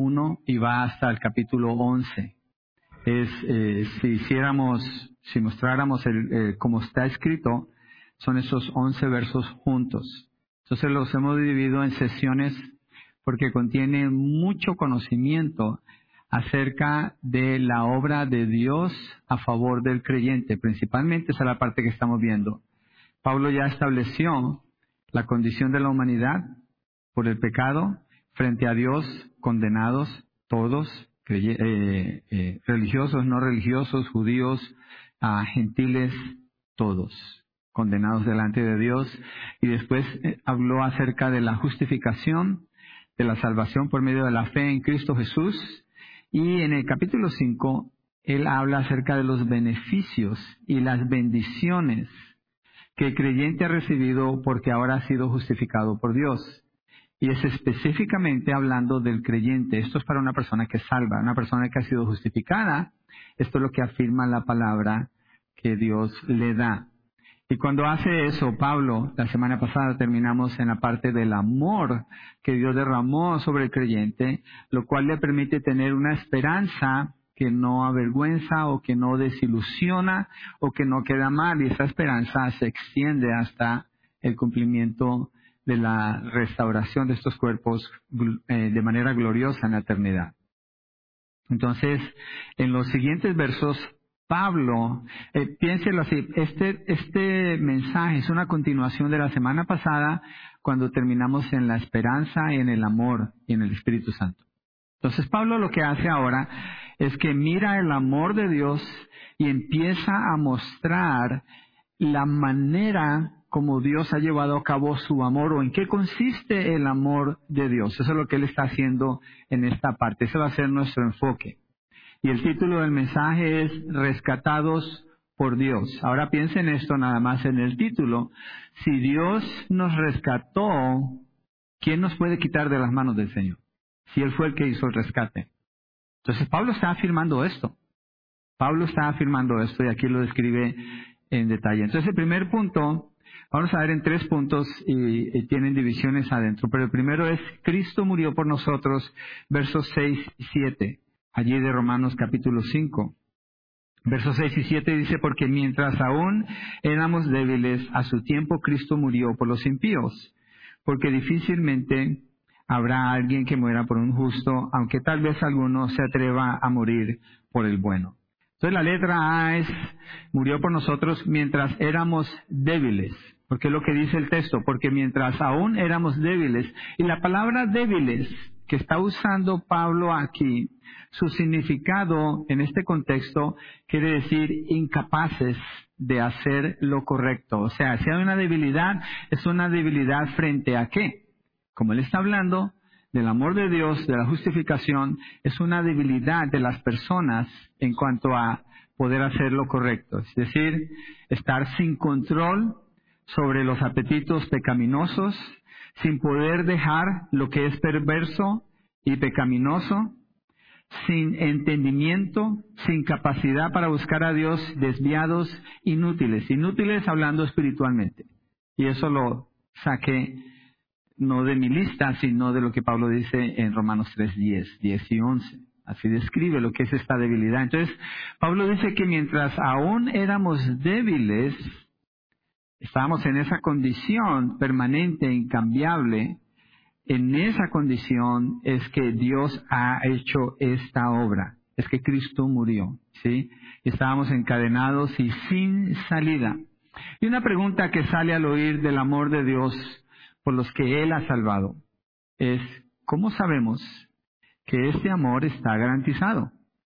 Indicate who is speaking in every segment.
Speaker 1: 1 y va hasta el capítulo 11. Si mostráramos como está escrito, son esos 11 versos juntos. Entonces los hemos dividido en sesiones porque contiene mucho conocimiento acerca de la obra de Dios a favor del creyente. Principalmente esa es la parte que estamos viendo. Pablo ya estableció la condición de la humanidad por el pecado frente a Dios, condenados todos, religiosos, no religiosos, judíos, gentiles, todos condenados delante de Dios. Y después habló acerca de la justificación, de la salvación por medio de la fe en Cristo Jesús. Y en el capítulo 5, él habla acerca de los beneficios y las bendiciones que el creyente ha recibido porque ahora ha sido justificado por Dios. Y es específicamente hablando del creyente. Esto es para una persona que es salva, una persona que ha sido justificada. Esto es lo que afirma la palabra que Dios le da. Y cuando hace eso, Pablo, la semana pasada terminamos en la parte del amor que Dios derramó sobre el creyente, lo cual le permite tener una esperanza que no avergüenza o que no desilusiona o que no queda mal. Y esa esperanza se extiende hasta el cumplimiento de la restauración de estos cuerpos de manera gloriosa en la eternidad. Entonces, en los siguientes versos, Pablo, piénselo así, este mensaje es una continuación de la semana pasada cuando terminamos en la esperanza, en el amor y en el Espíritu Santo. Entonces, Pablo lo que hace ahora es que mira el amor de Dios y empieza a mostrar la manera como Dios ha llevado a cabo su amor o en qué consiste el amor de Dios. Eso es lo que él está haciendo en esta parte. Ese va a ser nuestro enfoque. Y el título del mensaje es Rescatados por Dios. Ahora piensen esto nada más en el título. Si Dios nos rescató, ¿quién nos puede quitar de las manos del Señor? Si Él fue el que hizo el rescate. Entonces Pablo está afirmando esto. Y aquí lo describe en detalle. Entonces el primer punto, vamos a ver en 3 puntos y tienen divisiones adentro. Pero el primero es, Cristo murió por nosotros, versos 6 y 7. Allí de Romanos capítulo 5. Versos 6 y 7 dice, porque mientras aún éramos débiles, a su tiempo Cristo murió por los impíos. Porque difícilmente habrá alguien que muera por un justo, aunque tal vez alguno se atreva a morir por el bueno. Entonces la letra A es, murió por nosotros mientras éramos débiles. Porque es lo que dice el texto, porque mientras aún éramos débiles. Y la palabra débiles que está usando Pablo aquí, su significado en este contexto quiere decir incapaces de hacer lo correcto. O sea, si hay una debilidad, es una debilidad frente a ¿qué? Como él está hablando del amor de Dios, de la justificación, es una debilidad de las personas en cuanto a poder hacer lo correcto. Es decir, estar sin control sobre los apetitos pecaminosos, sin poder dejar lo que es perverso y pecaminoso, sin entendimiento, sin capacidad para buscar a Dios, desviados, inútiles hablando espiritualmente. Y eso lo saqué no de mi lista, sino de lo que Pablo dice en Romanos 3:10 y 11. Así describe lo que es esta debilidad. Entonces, Pablo dice que mientras aún éramos débiles, estábamos en esa condición permanente, incambiable. En esa condición es que Dios ha hecho esta obra. Es que Cristo murió, ¿sí? Estábamos encadenados y sin salida. Y una pregunta que sale al oír del amor de Dios por los que Él ha salvado es, ¿cómo sabemos que este amor está garantizado?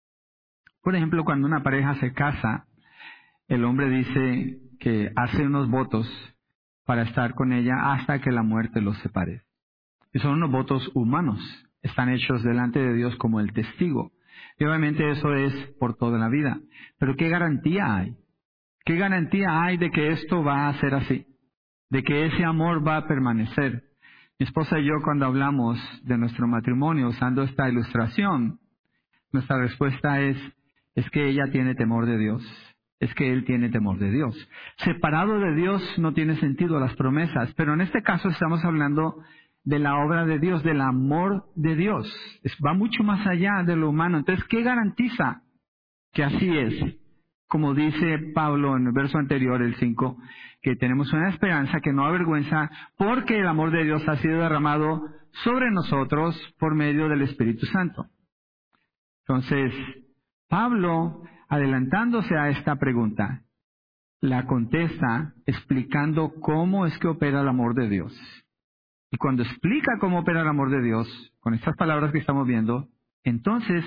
Speaker 1: Por ejemplo, cuando una pareja se casa, el hombre dice que hace unos votos para estar con ella hasta que la muerte los separe. Y son unos votos humanos, están hechos delante de Dios como el testigo. Y obviamente eso es por toda la vida. Pero ¿qué garantía hay? ¿Qué garantía hay de que esto va a ser así? De que ese amor va a permanecer. Mi esposa y yo, cuando hablamos de nuestro matrimonio usando esta ilustración, nuestra respuesta es que ella tiene temor de Dios. Es que él tiene temor de Dios. Separado de Dios no tiene sentido las promesas, pero en este caso estamos hablando de la obra de Dios, del amor de Dios. Va mucho más allá de lo humano. Entonces, ¿qué garantiza que así es? Como dice Pablo en el verso anterior, el 5, que tenemos una esperanza que no avergüenza porque el amor de Dios ha sido derramado sobre nosotros por medio del Espíritu Santo. Entonces, Pablo, adelantándose a esta pregunta, la contesta explicando cómo es que opera el amor de Dios. Y cuando explica cómo opera el amor de Dios, con estas palabras que estamos viendo, entonces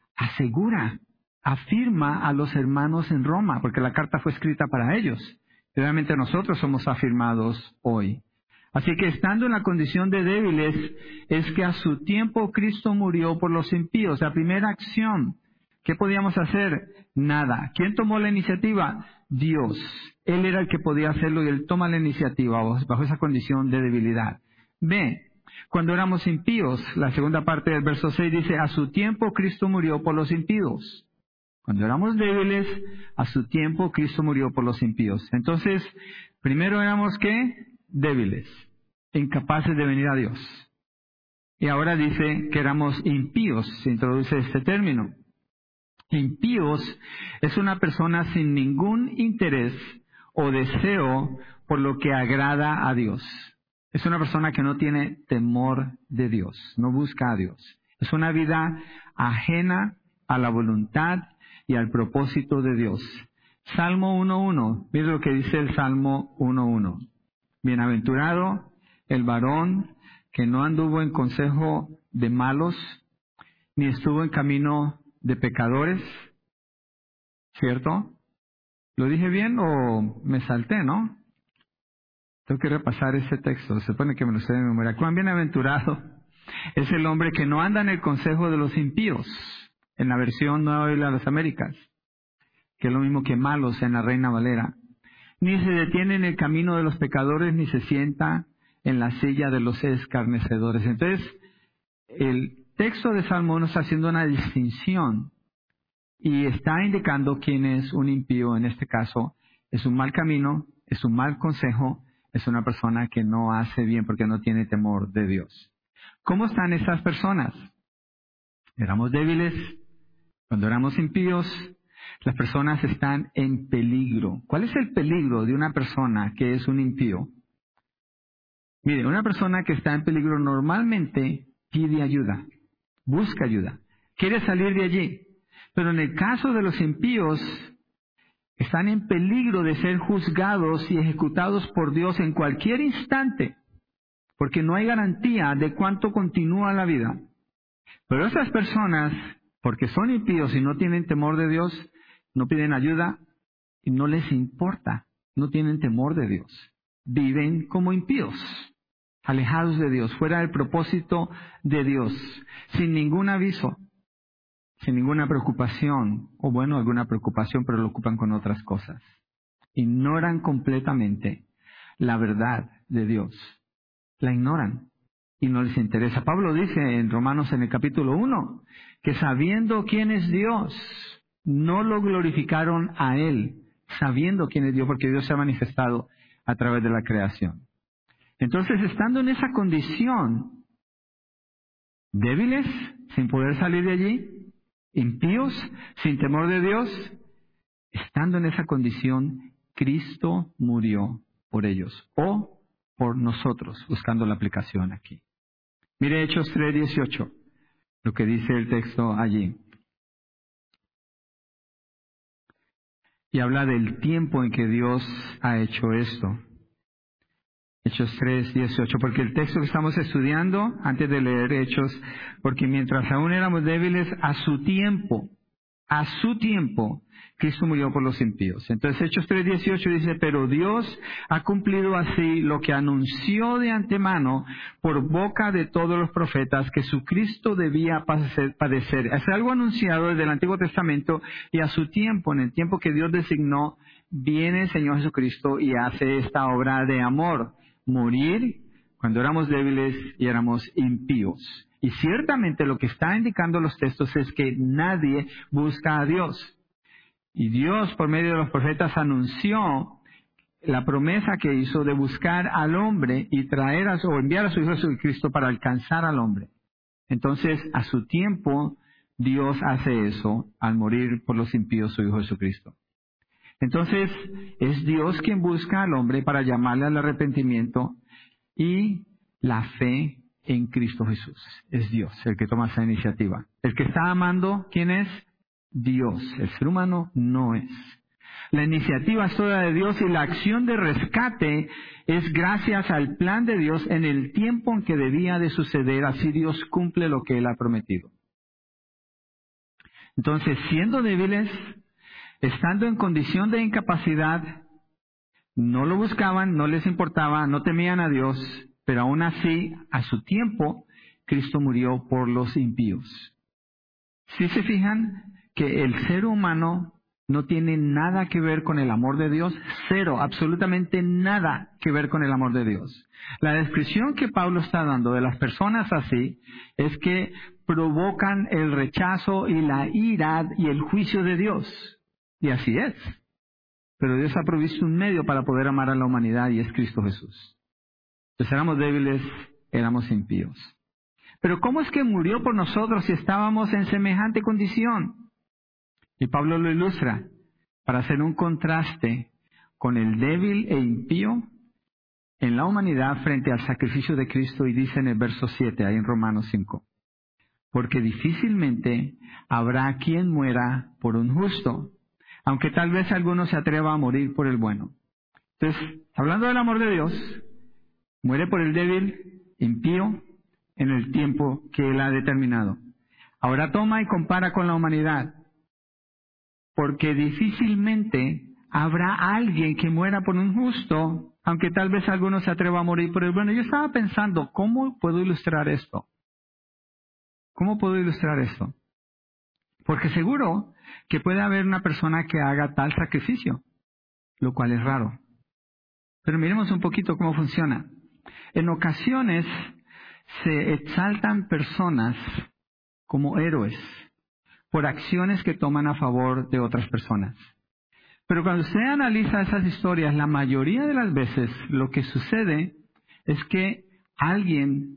Speaker 1: afirma a los hermanos en Roma, porque la carta fue escrita para ellos. Realmente nosotros somos afirmados hoy. Así que estando en la condición de débiles, es que a su tiempo Cristo murió por los impíos. La primera acción, ¿qué podíamos hacer? Nada. ¿Quién tomó la iniciativa? Dios. Él era el que podía hacerlo y Él toma la iniciativa bajo esa condición de debilidad. B. Cuando éramos impíos, la segunda parte del verso 6 dice, a su tiempo Cristo murió por los impíos. Cuando éramos débiles, a su tiempo Cristo murió por los impíos. Entonces, primero éramos ¿qué? Débiles, incapaces de venir a Dios. Y ahora dice que éramos impíos, se introduce este término. Impíos es una persona sin ningún interés o deseo por lo que agrada a Dios. Es una persona que no tiene temor de Dios, no busca a Dios. Es una vida ajena a la voluntad y al propósito de Dios. Salmo 1.1, mire lo que dice el Salmo 1.1. Bienaventurado el varón que no anduvo en consejo de malos, ni estuvo en camino de pecadores, ¿cierto? ¿Lo dije bien o me salté, no? Tengo que repasar ese texto, se supone que me lo sé de memoria. Cuán bienaventurado es el hombre que no anda en el consejo de los impíos, en la versión Nueva Biblia de las Américas, que es lo mismo que malos en la Reina Valera. Ni se detiene en el camino de los pecadores, ni se sienta en la silla de los escarnecedores. Entonces, el texto de Salmo 1 está haciendo una distinción y está indicando quién es un impío en este caso. Es un mal camino, es un mal consejo, es una persona que no hace bien porque no tiene temor de Dios. ¿Cómo están esas personas? Éramos débiles, cuando éramos impíos, las personas están en peligro. ¿Cuál es el peligro de una persona que es un impío? Mire, una persona que está en peligro normalmente pide ayuda, busca ayuda, quiere salir de allí. Pero en el caso de los impíos, están en peligro de ser juzgados y ejecutados por Dios en cualquier instante, porque no hay garantía de cuánto continúa la vida. Pero esas personas, porque son impíos y no tienen temor de Dios, no piden ayuda y no les importa, no tienen temor de Dios. Viven como impíos, alejados de Dios, fuera del propósito de Dios, sin ningún aviso, sin ninguna preocupación, o bueno, alguna preocupación, pero lo ocupan con otras cosas. Ignoran completamente la verdad de Dios. La ignoran y no les interesa. Pablo dice en Romanos en el capítulo 1, que sabiendo quién es Dios, no lo glorificaron a Él, sabiendo quién es Dios, porque Dios se ha manifestado a través de la creación. Entonces, estando en esa condición, débiles, sin poder salir de allí, impíos, sin temor de Dios, estando en esa condición, Cristo murió por ellos, o por nosotros, buscando la aplicación aquí. Mire Hechos 3:18, lo que dice el texto allí. Y habla del tiempo en que Dios ha hecho esto. Hechos 3:18, porque el texto que estamos estudiando, antes de leer Hechos, porque mientras aún éramos débiles, a su tiempo, Cristo murió por los impíos. Entonces Hechos 3:18 dice, pero Dios ha cumplido así lo que anunció de antemano por boca de todos los profetas, que su Cristo debía padecer. Es algo anunciado desde el Antiguo Testamento y a su tiempo, en el tiempo que Dios designó, viene el Señor Jesucristo y hace esta obra de amor. Morir cuando éramos débiles y éramos impíos. Y ciertamente lo que está indicando los textos es que nadie busca a Dios. Y Dios, por medio de los profetas, anunció la promesa que hizo de buscar al hombre y traer o enviar a su Hijo Jesucristo para alcanzar al hombre. Entonces, a su tiempo, Dios hace eso al morir por los impíos su Hijo Jesucristo. Entonces, es Dios quien busca al hombre para llamarle al arrepentimiento y la fe en Cristo Jesús. Es Dios el que toma esa iniciativa. El que está amando, ¿quién es? Dios. El ser humano no es. La iniciativa es toda de Dios y la acción de rescate es gracias al plan de Dios en el tiempo en que debía de suceder. Así Dios cumple lo que Él ha prometido. Entonces, siendo débiles, estando en condición de incapacidad, no lo buscaban, no les importaba, no temían a Dios, pero aún así, a su tiempo, Cristo murió por los impíos. ¿Sí se fijan que el ser humano no tiene nada que ver con el amor de Dios? Cero, absolutamente nada que ver con el amor de Dios. La descripción que Pablo está dando de las personas así es que provocan el rechazo y la ira y el juicio de Dios. Y así es. Pero Dios ha provisto un medio para poder amar a la humanidad y es Cristo Jesús. Pues éramos débiles, éramos impíos. Pero ¿cómo es que murió por nosotros si estábamos en semejante condición? Y Pablo lo ilustra para hacer un contraste con el débil e impío en la humanidad frente al sacrificio de Cristo, y dice en el verso 7, ahí en Romanos 5, porque difícilmente habrá quien muera por un justo, aunque tal vez alguno se atreva a morir por el bueno. Entonces, hablando del amor de Dios, muere por el débil, impío, en el tiempo que Él ha determinado. Ahora toma y compara con la humanidad, porque difícilmente habrá alguien que muera por un justo, aunque tal vez alguno se atreva a morir por el bueno. Yo estaba pensando, ¿cómo puedo ilustrar esto? ¿Cómo puedo ilustrar esto? Porque seguro que puede haber una persona que haga tal sacrificio, lo cual es raro. Pero miremos un poquito cómo funciona. En ocasiones se exaltan personas como héroes por acciones que toman a favor de otras personas. Pero cuando usted analiza esas historias, la mayoría de las veces lo que sucede es que alguien,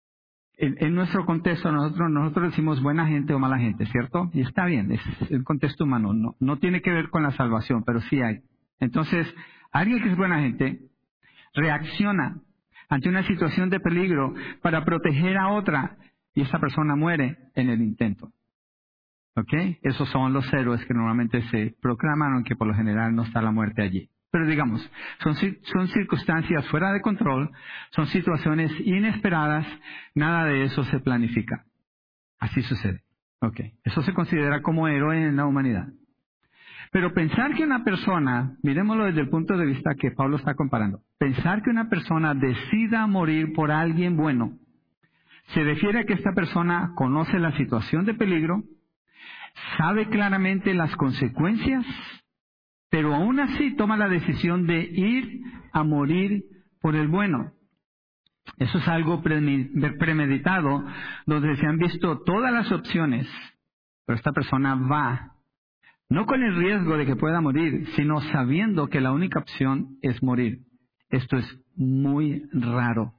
Speaker 1: en nuestro contexto, nosotros decimos buena gente o mala gente, ¿cierto? Y está bien, es el contexto humano, no tiene que ver con la salvación, pero sí hay. Entonces, alguien que es buena gente reacciona ante una situación de peligro para proteger a otra y esa persona muere en el intento. ¿Ok? Esos son los héroes que normalmente se proclaman, aunque por lo general no está la muerte allí. Pero digamos, son circunstancias fuera de control, son situaciones inesperadas, nada de eso se planifica. Así sucede. ¿Ok? Eso se considera como héroe en la humanidad. Pero pensar que una persona, miremoslo desde el punto de vista que Pablo está comparando, pensar que una persona decida morir por alguien bueno, se refiere a que esta persona conoce la situación de peligro, sabe claramente las consecuencias, pero aún así toma la decisión de ir a morir por el bueno. Eso es algo premeditado, donde se han visto todas las opciones, pero esta persona va, no con el riesgo de que pueda morir, sino sabiendo que la única opción es morir. Esto es muy raro.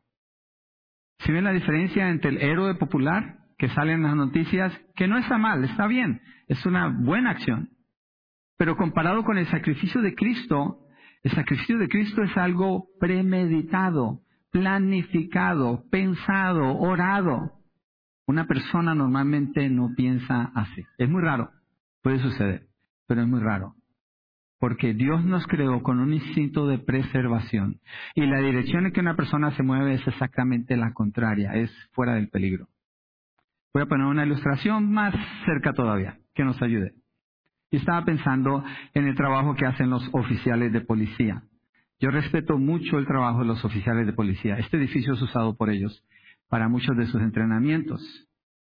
Speaker 1: ¿Sí ven la diferencia entre el héroe popular que sale en las noticias? Que no está mal, está bien, es una buena acción. Pero comparado con el sacrificio de Cristo, el sacrificio de Cristo es algo premeditado, planificado, pensado, orado. Una persona normalmente no piensa así. Es muy raro, puede suceder, pero es muy raro. Porque Dios nos creó con un instinto de preservación. Y la dirección en que una persona se mueve es exactamente la contraria, es fuera del peligro. Voy a poner una ilustración más cerca todavía, que nos ayude. Y estaba pensando en el trabajo que hacen los oficiales de policía. Yo respeto mucho el trabajo de los oficiales de policía. Este edificio es usado por ellos para muchos de sus entrenamientos.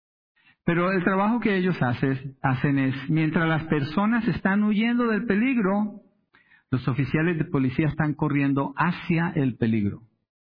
Speaker 1: Pero el trabajo que ellos hacen es, mientras las personas están huyendo del peligro, los oficiales de policía están corriendo hacia el peligro.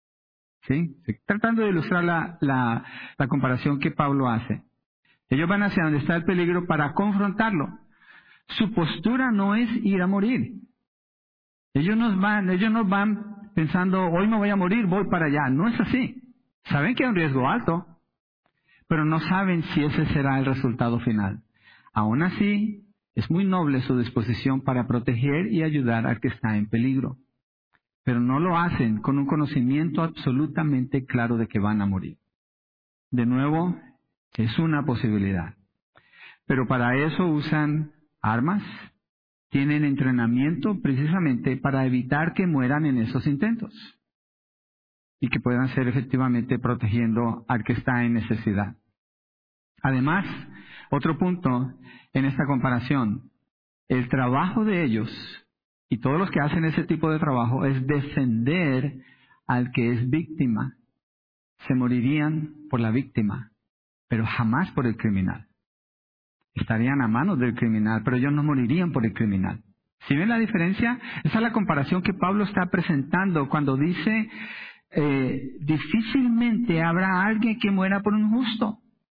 Speaker 1: ¿Sí? Tratando de ilustrar la comparación que Pablo hace. Ellos van hacia donde está el peligro para confrontarlo. Su postura no es ir a morir. Ellos no van pensando, hoy me voy a morir, voy para allá. No es así. Saben que hay un riesgo alto, pero no saben si ese será el resultado final. Aún así, es muy noble su disposición para proteger y ayudar al que está en peligro. Pero no lo hacen con un conocimiento absolutamente claro de que van a morir. De nuevo, es una posibilidad. Pero para eso usan armas, tienen entrenamiento precisamente para evitar que mueran en esos intentos y que puedan ser efectivamente protegiendo al que está en necesidad. Además, otro punto en esta comparación, el trabajo de ellos y todos los que hacen ese tipo de trabajo es defender al que es víctima. Se morirían por la víctima, pero jamás por el criminal. Estarían a manos del criminal, pero ellos no morirían por el criminal. ¿Sí ven la diferencia? Esa es la comparación que Pablo está presentando cuando dice, difícilmente habrá alguien que muera por un justo.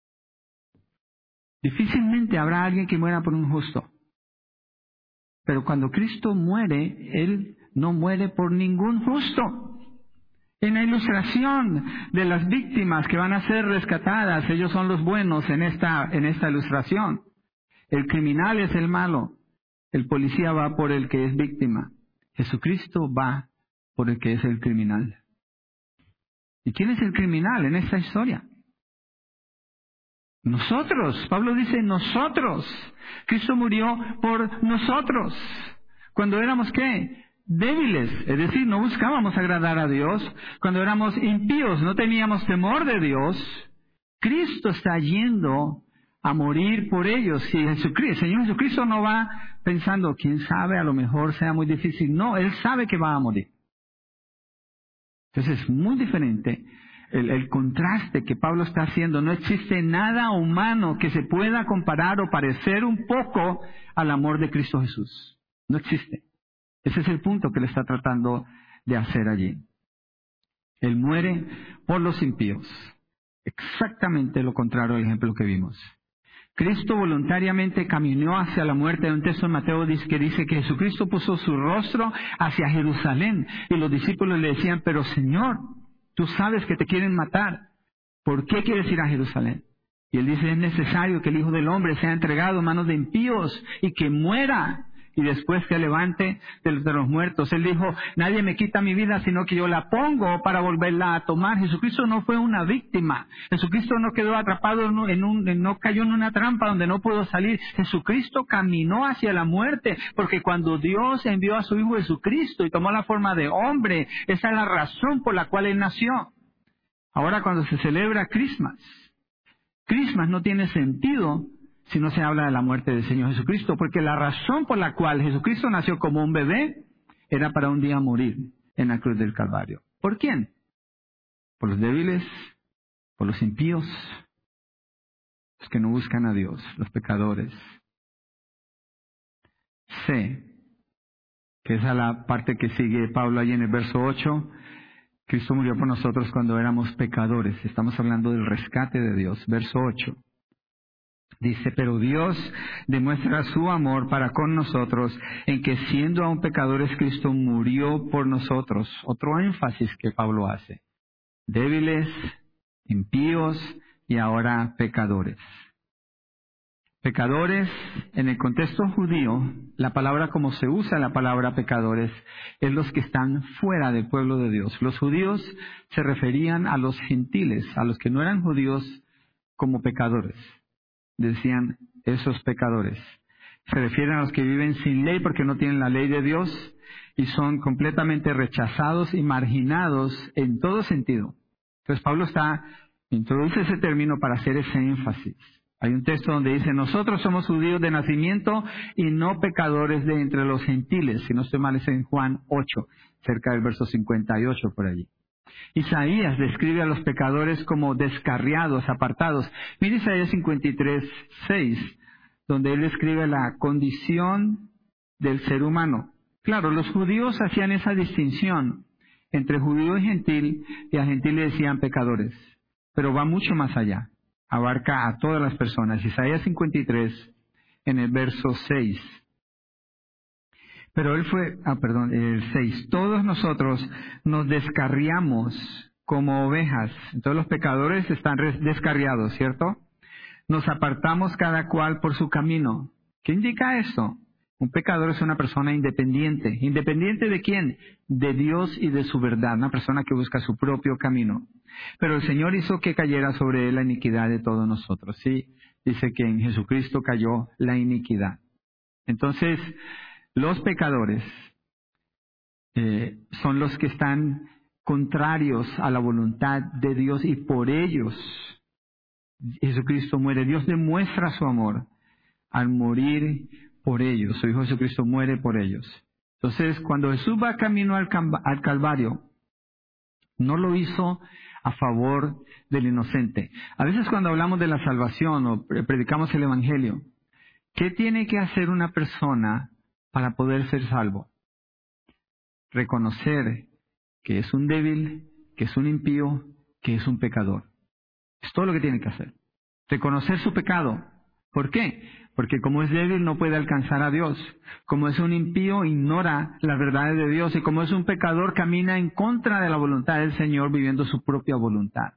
Speaker 1: Difícilmente habrá alguien que muera por un justo. Pero cuando Cristo muere, Él no muere por ningún justo. En la ilustración de las víctimas que van a ser rescatadas, ellos son los buenos en esta ilustración. El criminal es el malo. El policía va por el que es víctima. Jesucristo va por el que es el criminal. ¿Y quién es el criminal en esta historia? Nosotros. Pablo dice nosotros. Cristo murió por nosotros. Cuando éramos ¿qué? Débiles. Es decir, no buscábamos agradar a Dios. Cuando éramos impíos, no teníamos temor de Dios. Cristo está yendo a morir por ellos. Si el Señor Jesucristo no va pensando, quién sabe, a lo mejor sea muy difícil. No, Él sabe que va a morir. Entonces es muy diferente el contraste que Pablo está haciendo. No existe nada humano que se pueda comparar o parecer un poco al amor de Cristo Jesús. No existe. Ese es el punto que le está tratando de hacer allí. Él muere por los impíos. Exactamente lo contrario al ejemplo que vimos. Cristo voluntariamente caminó hacia la muerte. Hay un texto en Mateo que dice que Jesucristo puso su rostro hacia Jerusalén y los discípulos le decían, pero Señor, tú sabes que te quieren matar. ¿Por qué quieres ir a Jerusalén? Y él dice, es necesario que el Hijo del Hombre sea entregado en manos de impíos y que muera y después se levante de los muertos. Él dijo, nadie me quita mi vida, sino que yo la pongo para volverla a tomar. Jesucristo no fue una víctima. Jesucristo no quedó atrapado no cayó en una trampa donde no pudo salir. Jesucristo caminó hacia la muerte, porque cuando Dios envió a su Hijo Jesucristo y tomó la forma de hombre, esa es la razón por la cual Él nació. Ahora cuando se celebra Christmas no tiene sentido si no se habla de la muerte del Señor Jesucristo, porque la razón por la cual Jesucristo nació como un bebé era para un día morir en la cruz del Calvario. ¿Por quién? Por los débiles, por los impíos, los que no buscan a Dios, los pecadores. Sé que esa es la parte que sigue Pablo allí en el verso 8. Cristo murió por nosotros cuando éramos pecadores. Estamos hablando del rescate de Dios. Verso 8. Dice, pero Dios demuestra su amor para con nosotros en que siendo aún pecadores Cristo murió por nosotros. Otro énfasis que Pablo hace. Débiles, impíos y ahora pecadores. Pecadores, en el contexto judío, la palabra como se usa la palabra pecadores es los que están fuera del pueblo de Dios. Los judíos se referían a los gentiles, a los que no eran judíos como pecadores. Decían esos pecadores. Se refieren a los que viven sin ley porque no tienen la ley de Dios y son completamente rechazados y marginados en todo sentido. Entonces Pablo introduce ese término para hacer ese énfasis. Hay un texto donde dice, nosotros somos judíos de nacimiento y no pecadores de entre los gentiles. Si no estoy mal es en Juan 8, cerca del verso 58 por allí. Isaías describe a los pecadores como descarriados, apartados. Mire Isaías 53:6, donde él describe la condición del ser humano. Claro, los judíos hacían esa distinción entre judío y gentil, y a gentil le decían pecadores. Pero va mucho más allá, abarca a todas las personas. Isaías 53, en el verso 6. Pero el 6. Todos nosotros nos descarriamos como ovejas. Entonces los pecadores están descarriados, ¿cierto? Nos apartamos cada cual por su camino. ¿Qué indica esto? Un pecador es una persona independiente. ¿Independiente de quién? De Dios y de su verdad. Una persona que busca su propio camino. Pero el Señor hizo que cayera sobre él la iniquidad de todos nosotros. Sí, dice que en Jesucristo cayó la iniquidad. Entonces, los pecadores son los que están contrarios a la voluntad de Dios y por ellos Jesucristo muere. Dios demuestra su amor al morir por ellos. Su Hijo Jesucristo muere por ellos. Entonces, cuando Jesús va camino al Calvario, no lo hizo a favor del inocente. A veces cuando hablamos de la salvación o predicamos el Evangelio, ¿qué tiene que hacer una persona para poder ser salvo? Reconocer que es un débil, que es un impío, que es un pecador. Es todo lo que tiene que hacer. Reconocer su pecado. ¿Por qué? Porque como es débil no puede alcanzar a Dios. Como es un impío ignora las verdades de Dios. Y como es un pecador camina en contra de la voluntad del Señor viviendo su propia voluntad.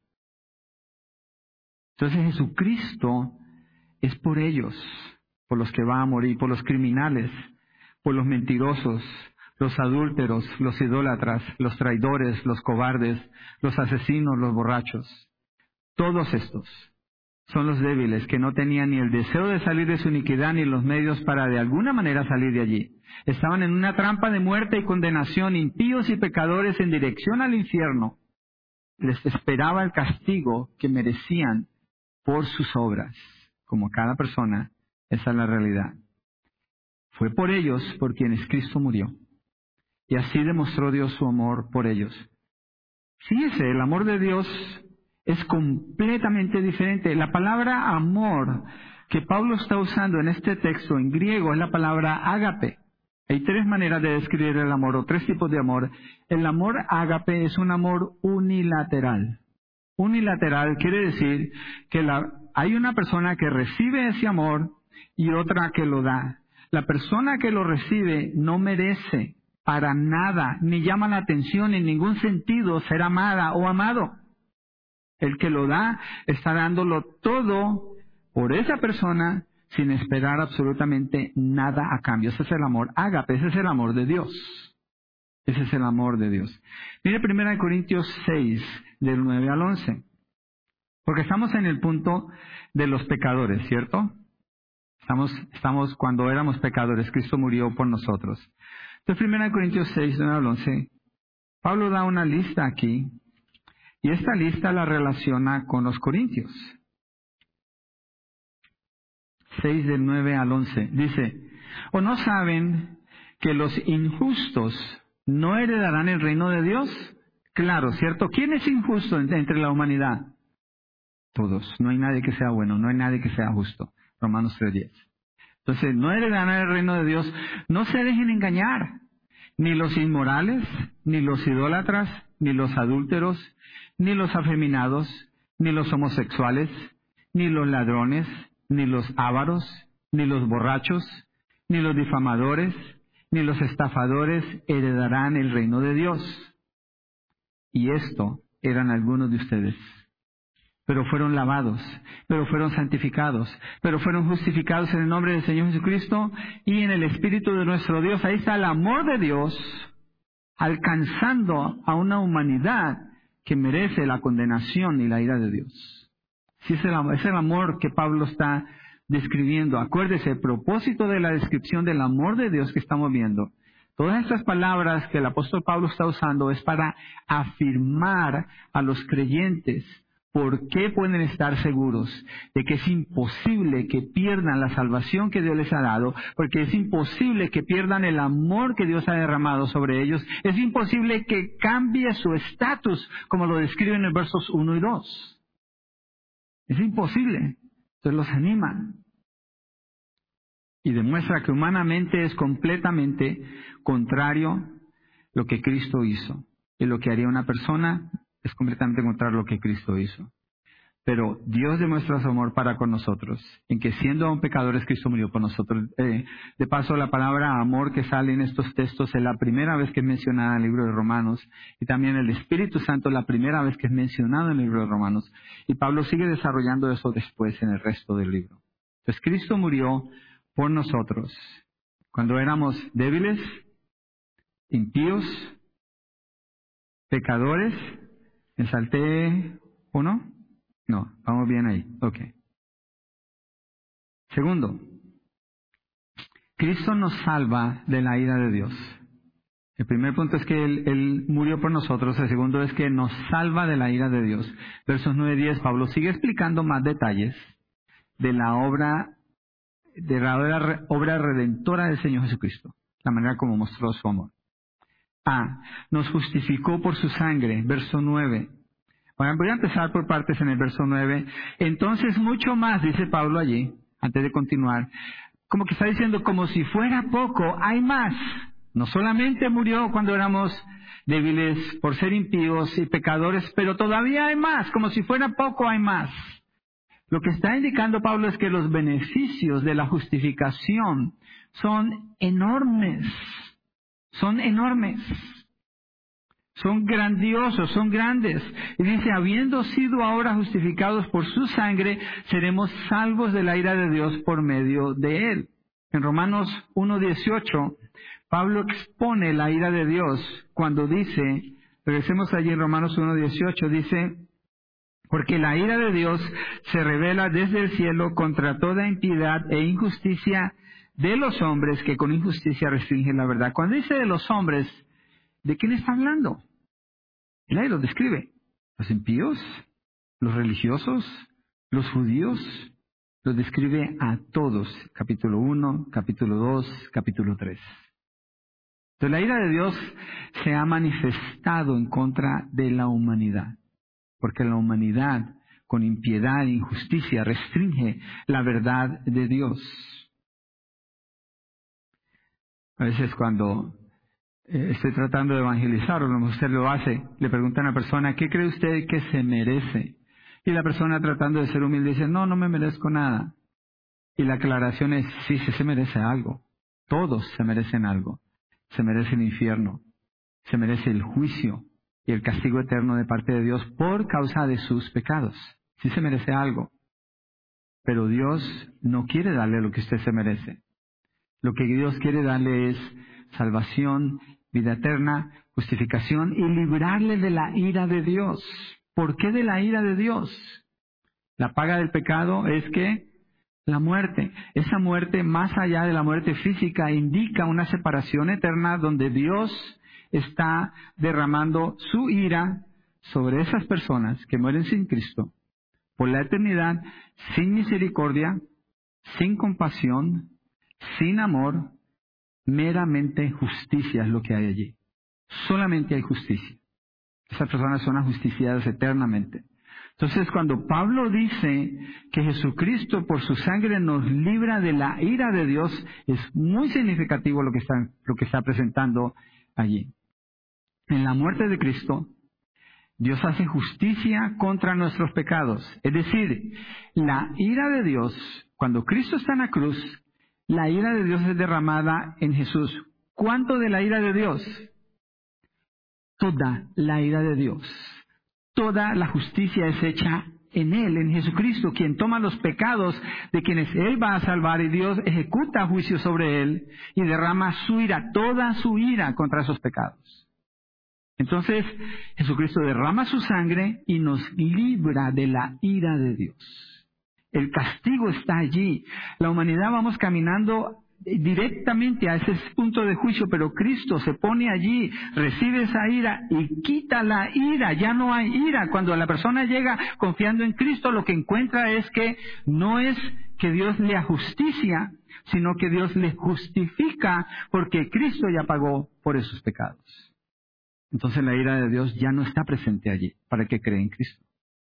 Speaker 1: Entonces Jesucristo es por ellos, por los que va a morir, por los criminales, por los mentirosos, los adúlteros, los idólatras, los traidores, los cobardes, los asesinos, los borrachos. Todos estos son los débiles que no tenían ni el deseo de salir de su iniquidad ni los medios para de alguna manera salir de allí. Estaban en una trampa de muerte y condenación, impíos y pecadores en dirección al infierno. Les esperaba el castigo que merecían por sus obras. Como cada persona, esa es la realidad. Fue por ellos por quienes Cristo murió. Y así demostró Dios su amor por ellos. Fíjese, el amor de Dios es completamente diferente. La palabra amor que Pablo está usando en este texto en griego es la palabra ágape. Hay tres maneras de describir el amor, o tres tipos de amor. El amor ágape es un amor unilateral. Unilateral quiere decir que hay una persona que recibe ese amor y otra que lo da. La persona que lo recibe no merece para nada, ni llama la atención en ningún sentido ser amada o amado. El que lo da está dándolo todo por esa persona sin esperar absolutamente nada a cambio. Ese es el amor ágape, ese es el amor de Dios. Ese es el amor de Dios. Mire 1 Corintios 6, del 9 al 11. Porque estamos en el punto de los pecadores, ¿cierto? Estamos cuando éramos pecadores, Cristo murió por nosotros. Entonces 1 Corintios 6, 9 al 11, Pablo da una lista aquí, y esta lista la relaciona con los corintios. 6 del 9 al 11. Dice, ¿o no saben que los injustos no heredarán el reino de Dios? Claro, ¿cierto? ¿Quién es injusto entre la humanidad? Todos. No hay nadie que sea bueno, no hay nadie que sea justo. Romanos 3:10. Entonces, no heredarán el reino de Dios. No se dejen engañar. Ni los inmorales, ni los idólatras, ni los adúlteros, ni los afeminados, ni los homosexuales, ni los ladrones, ni los ávaros, ni los borrachos, ni los difamadores, ni los estafadores heredarán el reino de Dios. Y esto eran algunos de ustedes. Pero fueron lavados, pero fueron santificados, pero fueron justificados en el nombre del Señor Jesucristo y en el Espíritu de nuestro Dios. Ahí está el amor de Dios alcanzando a una humanidad que merece la condenación y la ira de Dios. Sí, es el amor que Pablo está describiendo. Acuérdese, el propósito de la descripción del amor de Dios que estamos viendo. Todas estas palabras que el apóstol Pablo está usando es para afirmar a los creyentes por qué pueden estar seguros de que es imposible que pierdan la salvación que Dios les ha dado, porque es imposible que pierdan el amor que Dios ha derramado sobre ellos, es imposible que cambie su estatus, como lo describe en los versos 1 y 2. Es imposible. Entonces los anima y demuestra que humanamente es completamente contrario lo que Cristo hizo. Y lo que haría una persona es completamente contrario a lo que Cristo hizo. Pero Dios demuestra su amor para con nosotros, en que siendo aún pecadores, Cristo murió por nosotros. De paso, la palabra amor que sale en estos textos es la primera vez que es mencionada en el libro de Romanos, y también el Espíritu Santo es la primera vez que es mencionado en el libro de Romanos. Y Pablo sigue desarrollando eso después en el resto del libro. Entonces, Cristo murió por nosotros cuando éramos débiles, impíos, pecadores. ¿Me salté uno? No, vamos bien ahí. Ok. Segundo, Cristo nos salva de la ira de Dios. El primer punto es que Él murió por nosotros. El segundo es que nos salva de la ira de Dios. Versos 9 y 10, Pablo sigue explicando más detalles de la obra redentora del Señor Jesucristo, la manera como mostró su amor. Nos justificó por su sangre, verso 9. Bueno, voy a empezar por partes en el verso 9. Entonces, mucho más, dice Pablo allí, antes de continuar, como que está diciendo, como si fuera poco, hay más. No solamente murió cuando éramos débiles por ser impíos y pecadores, pero todavía hay más, como si fuera poco, hay más. Lo que está indicando Pablo es que los beneficios de la justificación son enormes. Son enormes. Son grandiosos, son grandes. Y dice, habiendo sido ahora justificados por su sangre, seremos salvos de la ira de Dios por medio de él. En Romanos 1:18, Pablo expone la ira de Dios cuando dice, regresemos allí en Romanos 1:18, dice, porque la ira de Dios se revela desde el cielo contra toda impiedad e injusticia de los hombres que con injusticia restringen la verdad. Cuando dice de los hombres, ¿de quién está hablando? Él ahí lo describe. Los impíos, los religiosos, los judíos, los describe a todos. Capítulo 1, capítulo 2, capítulo 3. Entonces la ira de Dios se ha manifestado en contra de la humanidad, porque la humanidad con impiedad e injusticia restringe la verdad de Dios. A veces cuando estoy tratando de evangelizar, o usted lo hace, le pregunta a una persona, ¿qué cree usted que se merece? Y la persona, tratando de ser humilde, dice, no me merezco nada. Y la aclaración es, sí se merece algo. Todos se merecen algo. Se merece el infierno, se merece el juicio y el castigo eterno de parte de Dios por causa de sus pecados. Sí se merece algo. Pero Dios no quiere darle lo que usted se merece. Lo que Dios quiere darle es salvación, vida eterna, justificación y librarle de la ira de Dios. ¿Por qué de la ira de Dios? La paga del pecado es que la muerte. Esa muerte, más allá de la muerte física, indica una separación eterna donde Dios está derramando su ira sobre esas personas que mueren sin Cristo por la eternidad, sin misericordia, sin compasión, sin amor. Meramente justicia es lo que hay allí. Solamente hay justicia. Esas personas son ajusticiadas eternamente. Entonces, cuando Pablo dice que Jesucristo por su sangre nos libra de la ira de Dios, es muy significativo lo que está presentando allí. En la muerte de Cristo, Dios hace justicia contra nuestros pecados. Es decir, la ira de Dios, cuando Cristo está en la cruz, la ira de Dios es derramada en Jesús. ¿Cuánto de la ira de Dios? Toda la ira de Dios. Toda la justicia es hecha en Él, en Jesucristo, quien toma los pecados de quienes Él va a salvar, y Dios ejecuta juicio sobre Él y derrama su ira, toda su ira contra esos pecados. Entonces, Jesucristo derrama su sangre y nos libra de la ira de Dios. El castigo está allí. La humanidad vamos caminando directamente a ese punto de juicio, pero Cristo se pone allí, recibe esa ira y quita la ira. Ya no hay ira. Cuando la persona llega confiando en Cristo, lo que encuentra es que no es que Dios le ajusticia, sino que Dios le justifica, porque Cristo ya pagó por esos pecados. Entonces la ira de Dios ya no está presente allí para el que cree en Cristo.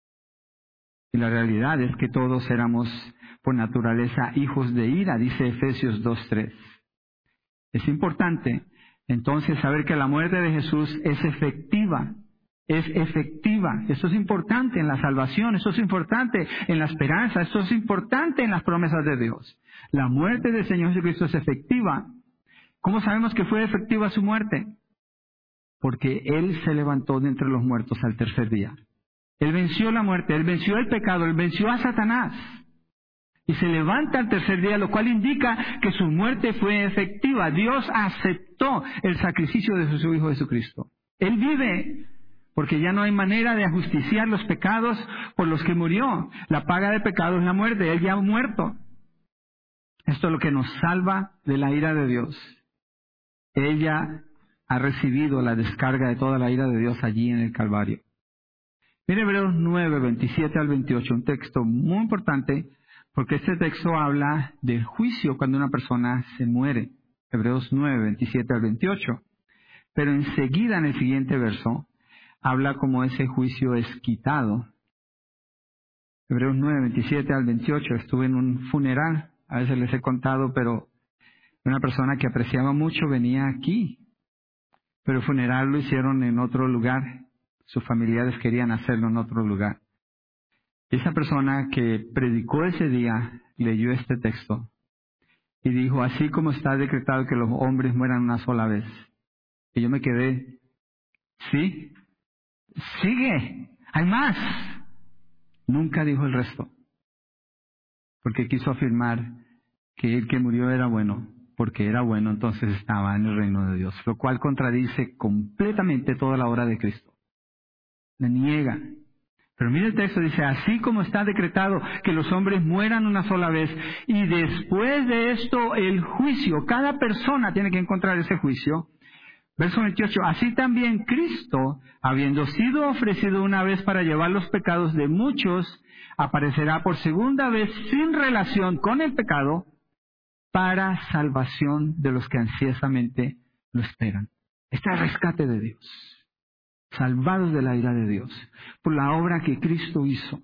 Speaker 1: Y la realidad es que todos éramos por naturaleza hijos de ira, dice Efesios 2:3. Es importante entonces saber que la muerte de Jesús es efectiva es efectiva. Esto es importante en la salvación, esto es importante en la esperanza, esto es importante en las promesas de Dios. La muerte del Señor Jesucristo es efectiva. ¿Cómo sabemos que fue efectiva su muerte? Porque Él se levantó de entre los muertos al tercer día. Él venció la muerte, Él venció el pecado, Él venció a Satanás. Y se levanta al tercer día, lo cual indica que su muerte fue efectiva. Dios aceptó el sacrificio de su Hijo Jesucristo. Él vive, porque ya no hay manera de ajusticiar los pecados por los que murió. La paga de pecado es la muerte, Él ya ha muerto. Esto es lo que nos salva de la ira de Dios. Ella ha recibido la descarga de toda la ira de Dios allí en el Calvario. Mire Hebreos 9, 27 al 28, un texto muy importante, porque este texto habla del juicio cuando una persona se muere. Hebreos 9, 27 al 28. Pero enseguida en el siguiente verso, habla como ese juicio es quitado. Hebreos 9, 27 al 28. Estuve en un funeral, a veces les he contado, pero una persona que apreciaba mucho venía aquí. Pero el funeral lo hicieron en otro lugar. Sus familiares querían hacerlo en otro lugar. Esa persona que predicó ese día leyó este texto y dijo, así como está decretado que los hombres mueran una sola vez. Y yo me quedé, ¿sí? Sigue, hay más. Nunca dijo el resto, porque quiso afirmar que el que murió era bueno, porque era bueno, entonces estaba en el reino de Dios, lo cual contradice completamente toda la obra de Cristo. La niega. Pero mire el texto, dice, así como está decretado que los hombres mueran una sola vez, y después de esto el juicio, cada persona tiene que encontrar ese juicio. Verso 28, así también Cristo, habiendo sido ofrecido una vez para llevar los pecados de muchos, aparecerá por segunda vez sin relación con el pecado, para salvación de los que ansiosamente lo esperan. Este es el rescate de Dios. Salvados de la ira de Dios, por la obra que Cristo hizo.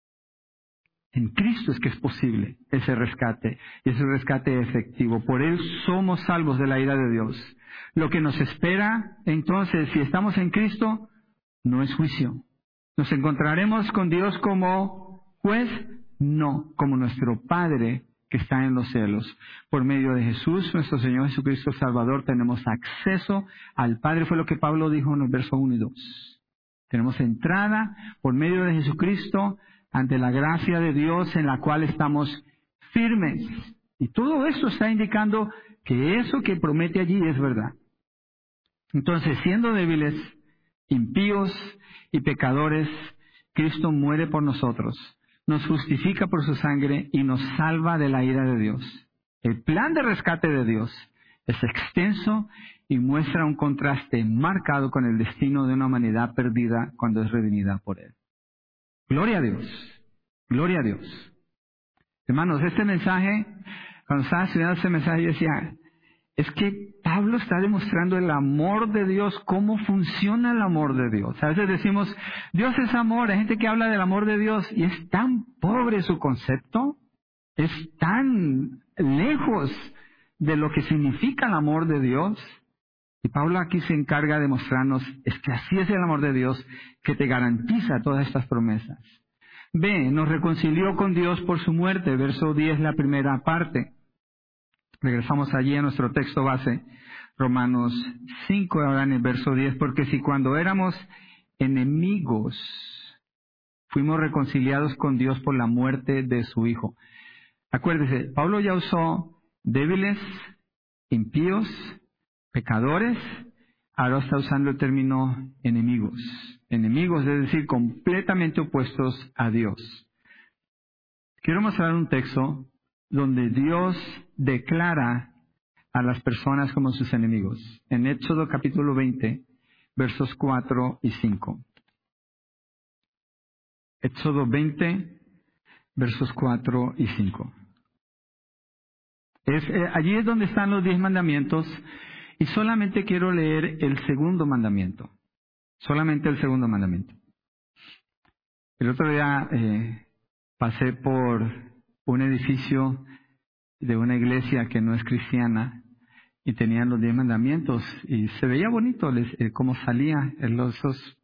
Speaker 1: En Cristo es que es posible ese rescate, y ese rescate efectivo. Por Él somos salvos de la ira de Dios. Lo que nos espera, entonces, si estamos en Cristo, no es juicio. ¿Nos encontraremos con Dios como juez? No, como nuestro Padre que está en los cielos. Por medio de Jesús, nuestro Señor Jesucristo Salvador, tenemos acceso al Padre. Fue lo que Pablo dijo en el verso 1 y 2. Tenemos entrada por medio de Jesucristo ante la gracia de Dios en la cual estamos firmes. Y todo esto está indicando que eso que promete allí es verdad. Entonces, siendo débiles, impíos y pecadores, Cristo muere por nosotros, nos justifica por su sangre y nos salva de la ira de Dios. El plan de rescate de Dios es extenso y muestra un contraste marcado con el destino de una humanidad perdida cuando es redimida por Él. Gloria a Dios, gloria a Dios. Hermanos, este mensaje, cuando estaba estudiando este mensaje, yo decía, es que Pablo está demostrando el amor de Dios, cómo funciona el amor de Dios. A veces decimos, Dios es amor, hay gente que habla del amor de Dios y es tan pobre su concepto, es tan lejos de lo que significa el amor de Dios. Y Pablo aquí se encarga de mostrarnos, es que así es el amor de Dios que te garantiza todas estas promesas. B, nos reconcilió con Dios por su muerte, verso 10, la primera parte. Regresamos allí a nuestro texto base, Romanos 5, ahora en el verso 10, porque si cuando éramos enemigos fuimos reconciliados con Dios por la muerte de su Hijo. Acuérdese, Pablo ya usó débiles, impíos, pecadores, ahora está usando el término enemigos. Enemigos, es decir, completamente opuestos a Dios. Quiero mostrar un texto donde Dios declara a las personas como sus enemigos. En Éxodo capítulo 20, versos 4 y 5. Éxodo 20, versos 4 y 5. Allí es donde están los 10 mandamientos y solamente quiero leer el segundo mandamiento. Solamente el segundo mandamiento. El otro día pasé por un edificio de una iglesia que no es cristiana y tenían los 10 mandamientos y se veía bonito cómo salía esos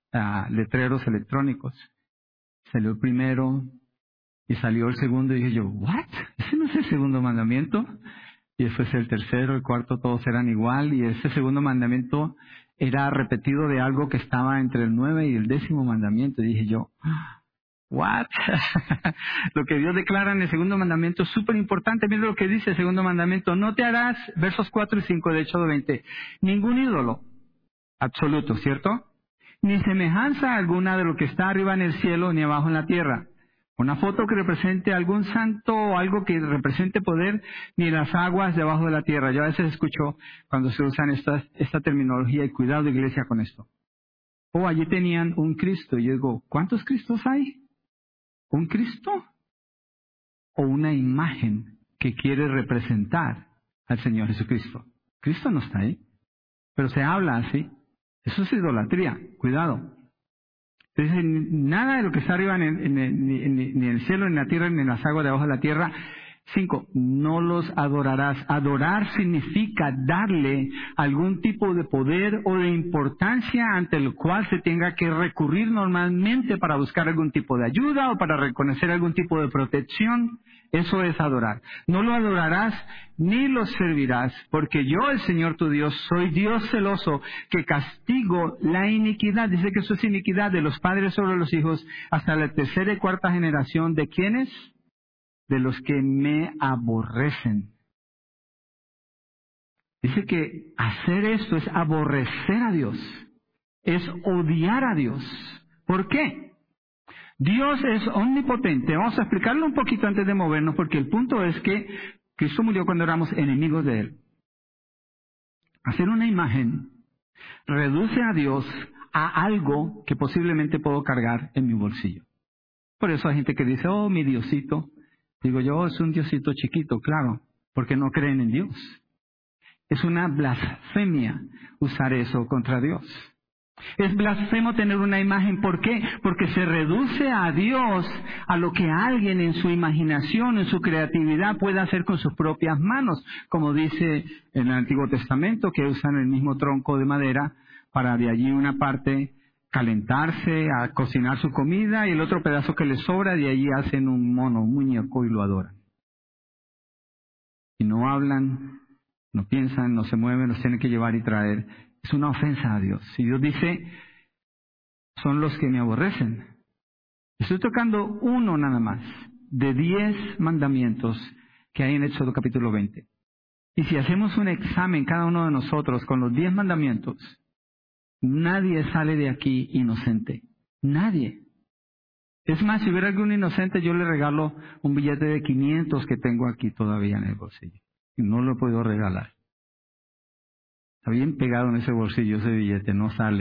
Speaker 1: letreros electrónicos. Salió el primero y salió el segundo y dije yo, ¿what? Ese no es el segundo mandamiento. Y después el tercero, el cuarto, todos eran igual. Y ese segundo mandamiento era repetido de algo que estaba entre el 9 y el 10º mandamiento. Y dije yo, ¿what? Lo que Dios declara en el segundo mandamiento es súper importante. Mira lo que dice el segundo mandamiento. No te harás, versos 4 y 5 de Éxodo 20, ningún ídolo absoluto, ¿cierto? Ni semejanza alguna de lo que está arriba en el cielo ni abajo en la tierra. Una foto que represente algún santo o algo que represente poder, ni las aguas debajo de la tierra. Yo a veces escucho cuando se usan esta terminología, y cuidado, iglesia, con esto. Allí tenían un Cristo. Y yo digo, ¿cuántos Cristos hay? ¿Un Cristo? ¿O una imagen que quiere representar al Señor Jesucristo? Cristo no está ahí, pero se habla así. Eso es idolatría. Cuidado. Entonces, nada de lo que está arriba ni en el cielo, ni en la tierra, ni en las aguas debajo de la tierra. 5, no los adorarás. Adorar significa darle algún tipo de poder o de importancia ante el cual se tenga que recurrir normalmente para buscar algún tipo de ayuda o para reconocer algún tipo de protección. Eso es adorar. No lo adorarás ni lo servirás, porque yo, el Señor tu Dios, soy Dios celoso, que castigo la iniquidad. Dice que eso es iniquidad de los padres sobre los hijos hasta la 3ª y 4ª generación. ¿De quiénes? De los que me aborrecen. Dice que hacer esto es aborrecer a Dios, es odiar a Dios. ¿Por qué? Dios es omnipotente. Vamos a explicarlo un poquito antes de movernos, porque el punto es que Cristo murió cuando éramos enemigos de Él. Hacer una imagen reduce a Dios a algo que posiblemente puedo cargar en mi bolsillo. Por eso hay gente que dice, oh, mi Diosito. Digo yo, es un Diosito chiquito, claro, porque no creen en Dios. Es una blasfemia usar eso contra Dios. Es blasfemo tener una imagen. ¿Por qué? Porque se reduce a Dios a lo que alguien en su imaginación, en su creatividad puede hacer con sus propias manos. Como dice en el Antiguo Testamento, que usan el mismo tronco de madera para de allí una parte calentarse, a cocinar su comida, y el otro pedazo que les sobra, de allí hacen un mono, un muñeco y lo adoran. Y no hablan, no piensan, no se mueven, los tienen que llevar y traer. Es una ofensa a Dios. Y Dios dice, son los que me aborrecen. Estoy tocando uno nada más, de 10 mandamientos que hay en Éxodo capítulo 20. Y si hacemos un examen cada uno de nosotros con los 10 mandamientos, nadie sale de aquí inocente. Nadie. Es más, si hubiera algún inocente, yo le regalo un billete de 500 que tengo aquí todavía en el bolsillo. Y no lo puedo regalar. Está bien pegado en ese bolsillo ese billete, no sale.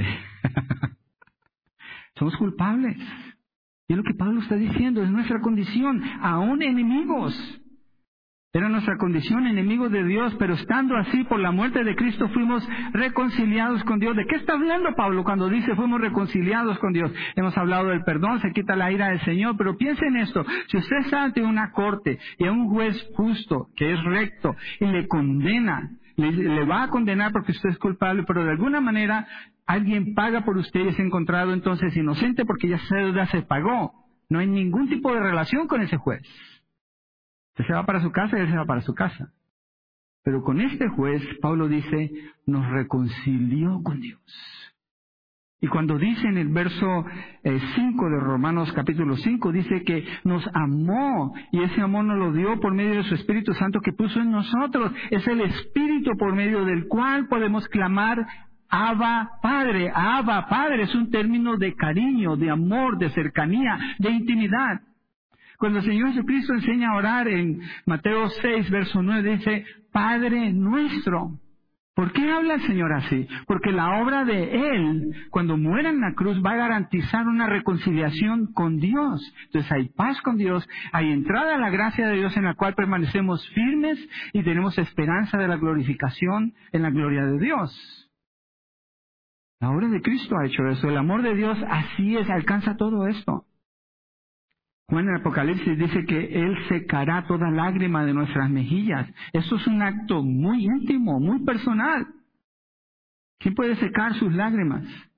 Speaker 1: Somos culpables. Y es lo que Pablo está diciendo, es nuestra condición, aún enemigos. Era nuestra condición, enemigos de Dios, pero estando así por la muerte de Cristo fuimos reconciliados con Dios. ¿De qué está hablando Pablo cuando dice fuimos reconciliados con Dios? Hemos hablado del perdón, se quita la ira del Señor, pero piense en esto. Si usted está ante una corte y a un juez justo, que es recto, y le condena, le va a condenar porque usted es culpable, pero de alguna manera alguien paga por usted y es encontrado entonces inocente porque ya esa deuda se pagó. No hay ningún tipo de relación con ese juez. Usted se va para su casa y él se va para su casa. Pero con este juez, Pablo dice, nos reconcilió con Dios. Y cuando dice en el verso 5 de Romanos capítulo 5, dice que nos amó y ese amor nos lo dio por medio de su Espíritu Santo que puso en nosotros. Es el Espíritu por medio del cual podemos clamar Abba Padre. Abba Padre es un término de cariño, de amor, de cercanía, de intimidad. Cuando el Señor Jesucristo enseña a orar en Mateo 6, verso 9, dice, Padre nuestro. ¿Por qué habla el Señor así? Porque la obra de Él, cuando muera en la cruz, va a garantizar una reconciliación con Dios. Entonces hay paz con Dios, hay entrada a la gracia de Dios en la cual permanecemos firmes y tenemos esperanza de la glorificación en la gloria de Dios. La obra de Cristo ha hecho eso. El amor de Dios así es, alcanza todo esto. Juan en el Apocalipsis dice que Él secará toda lágrima de nuestras mejillas. Eso es un acto muy íntimo, muy personal. ¿Quién puede secar sus lágrimas?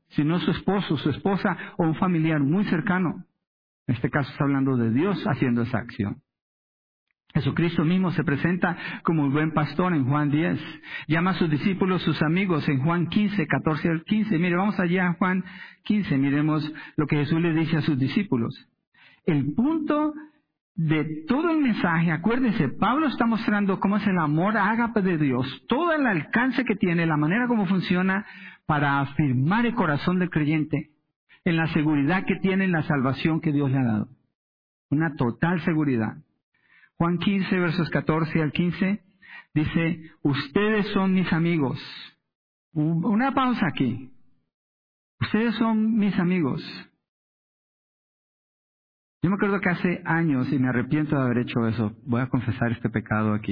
Speaker 1: sino su esposo, su esposa o un familiar muy cercano. En este caso está hablando de Dios haciendo esa acción. Jesucristo mismo se presenta como el buen pastor en Juan 10. Llama a sus discípulos sus amigos en Juan 15, 14 al 15. Mire, vamos allá a Juan 15. Miremos lo que Jesús le dice a sus discípulos. El punto de todo el mensaje, acuérdense, Pablo está mostrando cómo es el amor ágape de Dios, todo el alcance que tiene, la manera como funciona para afirmar el corazón del creyente en la seguridad que tiene en la salvación que Dios le ha dado. Una total seguridad. Juan 15, versos 14 al 15, dice, ustedes son mis amigos. Una pausa aquí. Ustedes son mis amigos. Yo me acuerdo que hace años, y me arrepiento de haber hecho eso, voy a confesar este pecado aquí.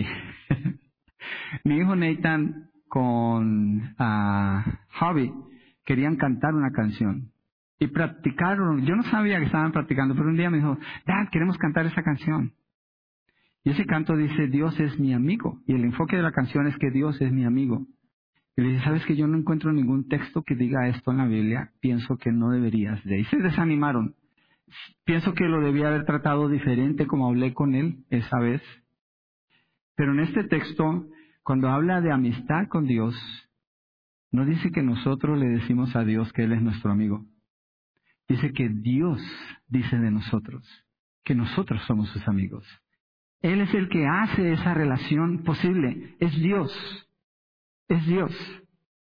Speaker 1: Mi hijo Nathan con Javi querían cantar una canción. Y practicaron, yo no sabía que estaban practicando, pero un día me dijo, Dad, queremos cantar esa canción. Y ese canto dice, Dios es mi amigo. Y el enfoque de la canción es que Dios es mi amigo. Y le dice, ¿sabes que yo no encuentro ningún texto que diga esto en la Biblia? Pienso que no deberías de. Y se desanimaron. Pienso que lo debía haber tratado diferente como hablé con él esa vez. Pero en este texto, cuando habla de amistad con Dios, no dice que nosotros le decimos a Dios que Él es nuestro amigo. Dice que Dios dice de nosotros que nosotros somos sus amigos. Él es el que hace esa relación posible. Es Dios. Es Dios.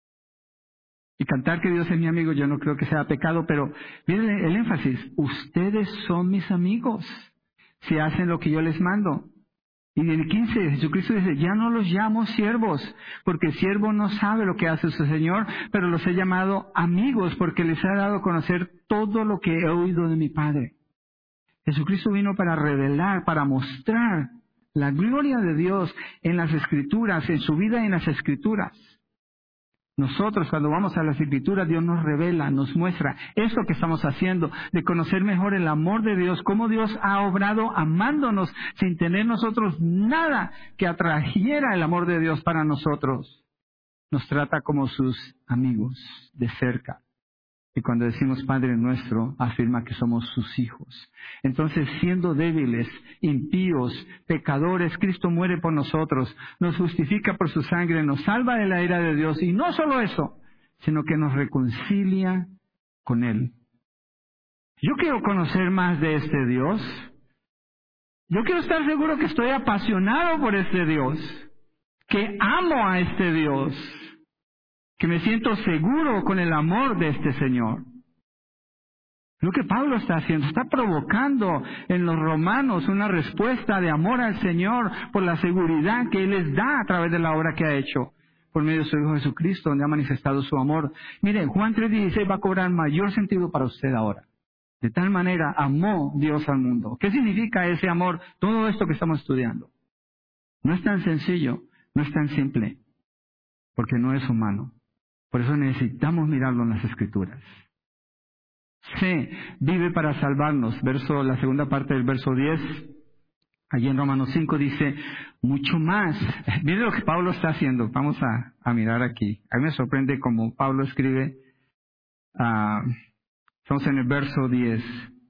Speaker 1: Y cantar que Dios es mi amigo, yo no creo que sea pecado, pero miren el énfasis. Ustedes son mis amigos si hacen lo que yo les mando. Y en el 15, Jesucristo dice, ya no los llamo siervos, porque el siervo no sabe lo que hace su Señor, pero los he llamado amigos, porque les he dado a conocer todo lo que he oído de mi Padre. Jesucristo vino para revelar, para mostrar la gloria de Dios en las Escrituras, en su vida en las Escrituras. Nosotros cuando vamos a las Escrituras, Dios nos revela, nos muestra eso que estamos haciendo, de conocer mejor el amor de Dios, cómo Dios ha obrado amándonos sin tener nosotros nada que atrajera el amor de Dios para nosotros. Nos trata como sus amigos de cerca. Y cuando decimos Padre nuestro, afirma que somos sus hijos. Entonces, siendo débiles, impíos, pecadores, Cristo muere por nosotros, nos justifica por su sangre, nos salva de la ira de Dios. Y no solo eso, sino que nos reconcilia con Él. Yo quiero conocer más de este Dios. Yo quiero estar seguro que estoy apasionado por este Dios, que amo a este Dios, que me siento seguro con el amor de este Señor. Lo que Pablo está haciendo, está provocando en los romanos una respuesta de amor al Señor por la seguridad que Él les da a través de la obra que ha hecho por medio de su Hijo Jesucristo, donde ha manifestado su amor. Miren, Juan 3:16 va a cobrar mayor sentido para usted ahora. De tal manera amó Dios al mundo. ¿Qué significa ese amor? Todo esto que estamos estudiando. No es tan sencillo, no es tan simple, porque no es humano. Por eso necesitamos mirarlo en las Escrituras. C, vive para salvarnos. La segunda parte del verso 10, allí en Romanos 5 dice, mucho más. Mire lo que Pablo está haciendo. Vamos a mirar aquí. A mí me sorprende cómo Pablo escribe. Estamos en el verso 10.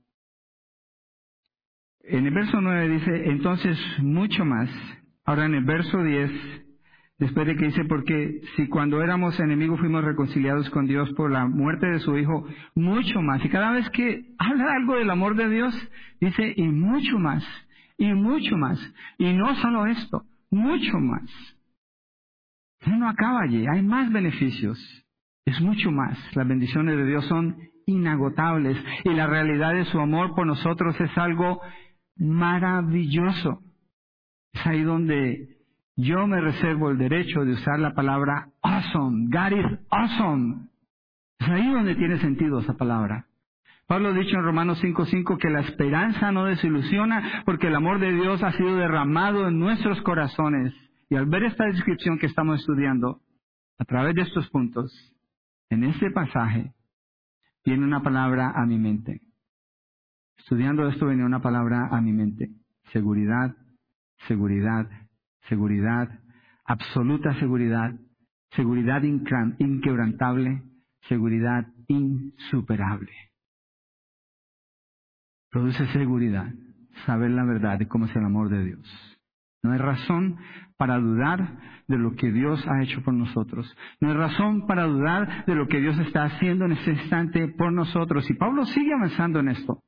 Speaker 1: En el verso 9 dice, entonces mucho más. Ahora en el verso 10, después de que dice, porque si cuando éramos enemigos fuimos reconciliados con Dios por la muerte de su Hijo, mucho más. Y cada vez que habla algo del amor de Dios, dice, y mucho más, y mucho más. Y no solo esto, mucho más. No acaba allí, hay más beneficios. Es mucho más. Las bendiciones de Dios son inagotables. Y la realidad de su amor por nosotros es algo maravilloso. Es ahí donde yo me reservo el derecho de usar la palabra awesome. God is awesome. Es ahí donde tiene sentido esa palabra. Pablo ha dicho en Romanos 5:5 que la esperanza no desilusiona porque el amor de Dios ha sido derramado en nuestros corazones. Y al ver esta descripción que estamos estudiando, a través de estos puntos, en este pasaje, viene una palabra a mi mente. Estudiando esto viene una palabra a mi mente. Seguridad, seguridad, seguridad, absoluta seguridad, seguridad inquebrantable, seguridad insuperable. Produce seguridad, saber la verdad de cómo es el amor de Dios. No hay razón para dudar de lo que Dios ha hecho por nosotros. No hay razón para dudar de lo que Dios está haciendo en este instante por nosotros. Y Pablo sigue avanzando en esto,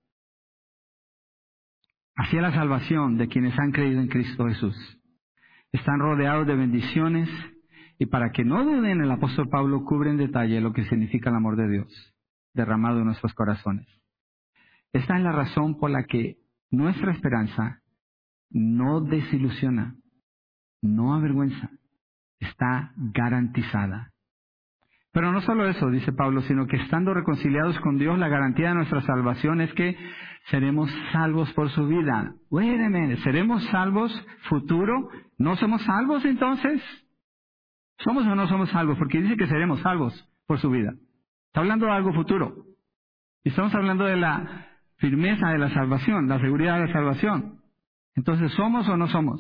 Speaker 1: hacia la salvación de quienes han creído en Cristo Jesús. Están rodeados de bendiciones, y para que no duden, el apóstol Pablo cubre en detalle lo que significa el amor de Dios derramado en nuestros corazones. Esta es la razón por la que nuestra esperanza no desilusiona, no avergüenza, está garantizada. Pero no solo eso, dice Pablo, sino que estando reconciliados con Dios, la garantía de nuestra salvación es que seremos salvos por su vida. Wait a minute, ¿seremos salvos futuro? ¿No somos salvos entonces? ¿Somos o no somos salvos? Porque dice que seremos salvos por su vida. Está hablando de algo futuro. Y estamos hablando de la firmeza de la salvación, la seguridad de la salvación. Entonces, ¿somos o no somos?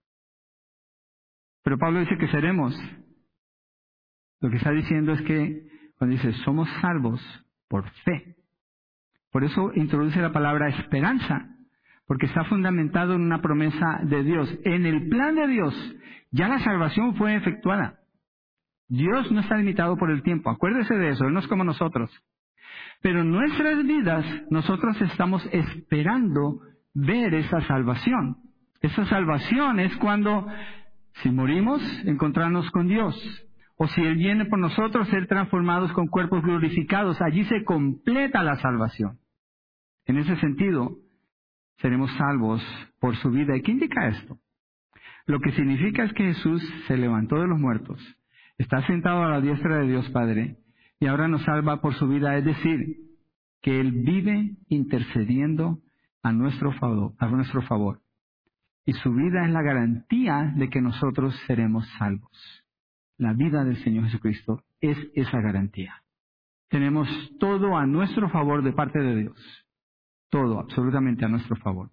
Speaker 1: Pero Pablo dice que seremos. Lo que está diciendo es que cuando dice somos salvos por fe. Por eso introduce la palabra esperanza, porque está fundamentado en una promesa de Dios. En el plan de Dios, ya la salvación fue efectuada. Dios no está limitado por el tiempo. Acuérdese de eso, Él no es como nosotros. Pero en nuestras vidas, nosotros estamos esperando ver esa salvación. Esa salvación es cuando, si morimos, encontrarnos con Dios. O si Él viene por nosotros, ser transformados con cuerpos glorificados. Allí se completa la salvación. En ese sentido, seremos salvos por su vida. ¿Y qué indica esto? Lo que significa es que Jesús se levantó de los muertos, está sentado a la diestra de Dios Padre, y ahora nos salva por su vida. Es decir, que Él vive intercediendo a nuestro favor. Y su vida es la garantía de que nosotros seremos salvos. La vida del Señor Jesucristo es esa garantía. Tenemos todo a nuestro favor de parte de Dios. Todo, absolutamente a nuestro favor.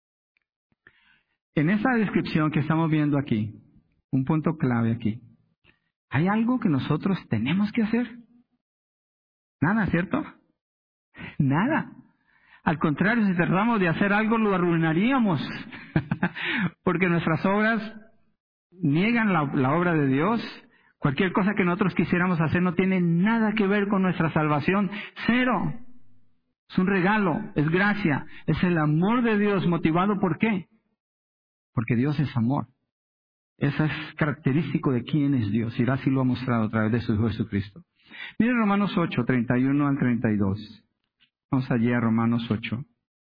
Speaker 1: En esta descripción que estamos viendo aquí, un punto clave aquí, ¿hay algo que nosotros tenemos que hacer? Nada, ¿cierto? Nada. Al contrario, si tratamos de hacer algo, lo arruinaríamos. Porque nuestras obras niegan la obra de Dios. Cualquier cosa que nosotros quisiéramos hacer no tiene nada que ver con nuestra salvación. Cero. Es un regalo, es gracia, es el amor de Dios. ¿Motivado por qué? Porque Dios es amor. Eso es característico de quién es Dios, y así lo ha mostrado a través de su Hijo Jesucristo. Miren Romanos 8, 31 al 32. Vamos allí a Romanos 8.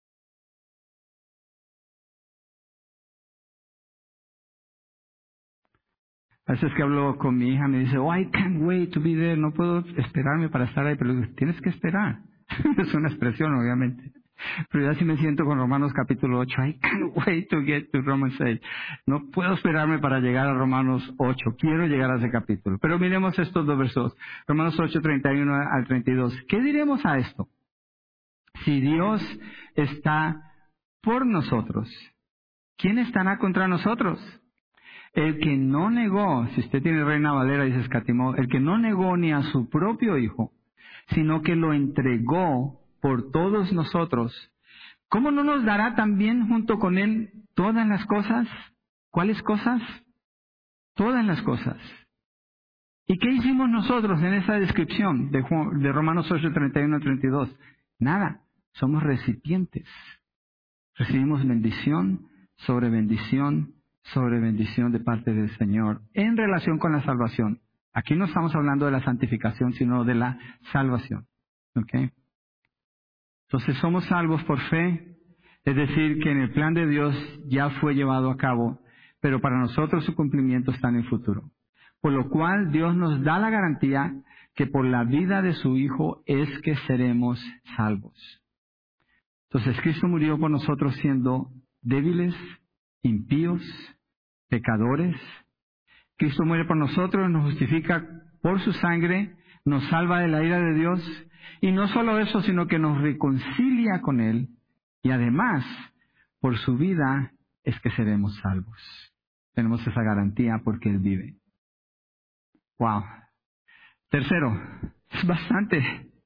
Speaker 1: A veces que hablo con mi hija, me dice, oh, I can't wait to be there. No puedo esperarme para estar ahí, pero digo, tienes que esperar. Es una expresión, obviamente. Pero yo así me siento con Romanos capítulo 8. I can't wait to get to Romans 8. No puedo esperarme para llegar a Romanos 8. Quiero llegar a ese capítulo. Pero miremos estos dos versos. Romanos 8, 31 al 32. ¿Qué diremos a esto? Si Dios está por nosotros, ¿quién estará contra nosotros? El que no negó, si usted tiene Reina Valera y se escatimó, el que no negó ni a su propio Hijo, sino que lo entregó por todos nosotros, ¿cómo no nos dará también junto con Él todas las cosas? ¿Cuáles cosas? Todas las cosas. ¿Y qué hicimos nosotros en esa descripción de Romanos 8, 31 al 32? Nada, somos recipientes. Recibimos bendición sobre bendición sobre bendición de parte del Señor en relación con la salvación. Aquí no estamos hablando de la santificación, sino de la salvación. ¿Ok? Entonces somos salvos por fe, es decir, que en el plan de Dios ya fue llevado a cabo, pero para nosotros su cumplimiento está en el futuro. Por lo cual Dios nos da la garantía que por la vida de su Hijo es que seremos salvos. Entonces Cristo murió por nosotros siendo débiles, impíos, pecadores. Cristo muere por nosotros, nos justifica por su sangre, nos salva de la ira de Dios, y no solo eso, sino que nos reconcilia con Él, y además, por su vida es que seremos salvos. Tenemos esa garantía porque Él vive. Wow. Tercero, es bastante.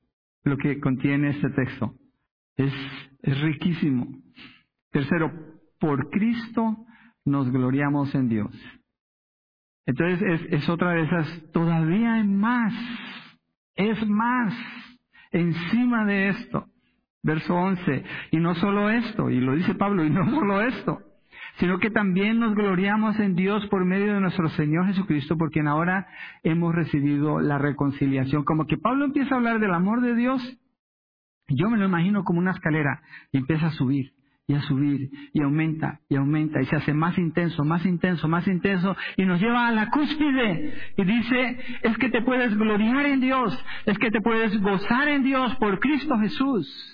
Speaker 1: lo que contiene este texto. Es riquísimo. Tercero, por Cristo nos gloriamos en Dios. Entonces es otra de esas, todavía hay más, es más, encima de esto. Verso 11, y no solo esto, y lo dice Pablo, y no solo esto, sino que también nos gloriamos en Dios por medio de nuestro Señor Jesucristo, por quien ahora hemos recibido la reconciliación. Como que Pablo empieza a hablar del amor de Dios, yo me lo imagino como una escalera, y empieza a subir, y a subir, y aumenta, y se hace más intenso, más intenso, más intenso, y nos lleva a la cúspide, y dice, es que te puedes gloriar en Dios, es que te puedes gozar en Dios por Cristo Jesús.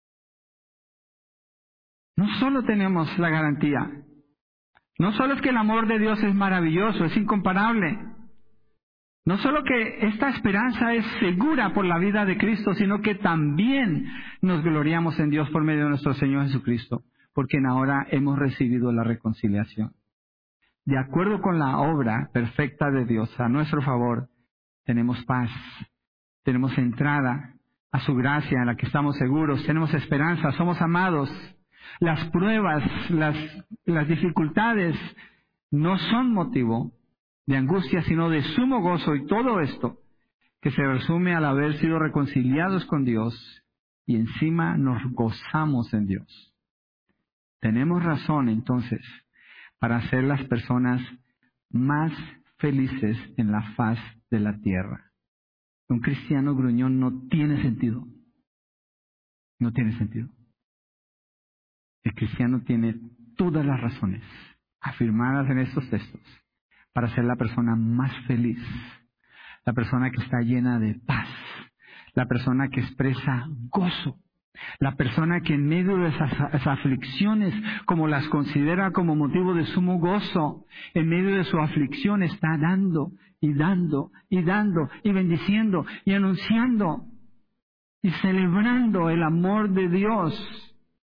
Speaker 1: No solo tenemos la garantía, no solo es que el amor de Dios es maravilloso, es incomparable, no solo que esta esperanza es segura por la vida de Cristo, sino que también nos gloriamos en Dios por medio de nuestro Señor Jesucristo, porque ahora hemos recibido la reconciliación. De acuerdo con la obra perfecta de Dios a nuestro favor, tenemos paz, tenemos entrada a su gracia en la que estamos seguros, tenemos esperanza, somos amados. Las pruebas, las dificultades no son motivo de angustia, sino de sumo gozo, y todo esto que se resume al haber sido reconciliados con Dios y encima nos gozamos en Dios. Tenemos razón entonces para ser las personas más felices en la faz de la tierra. Un cristiano gruñón no tiene sentido. No tiene sentido. El cristiano tiene todas las razones afirmadas en estos textos para ser la persona más feliz, la persona que está llena de paz, la persona que expresa gozo, la persona que en medio de esas aflicciones, como las considera como motivo de sumo gozo, en medio de su aflicción está dando y dando y dando y bendiciendo y anunciando y celebrando el amor de Dios.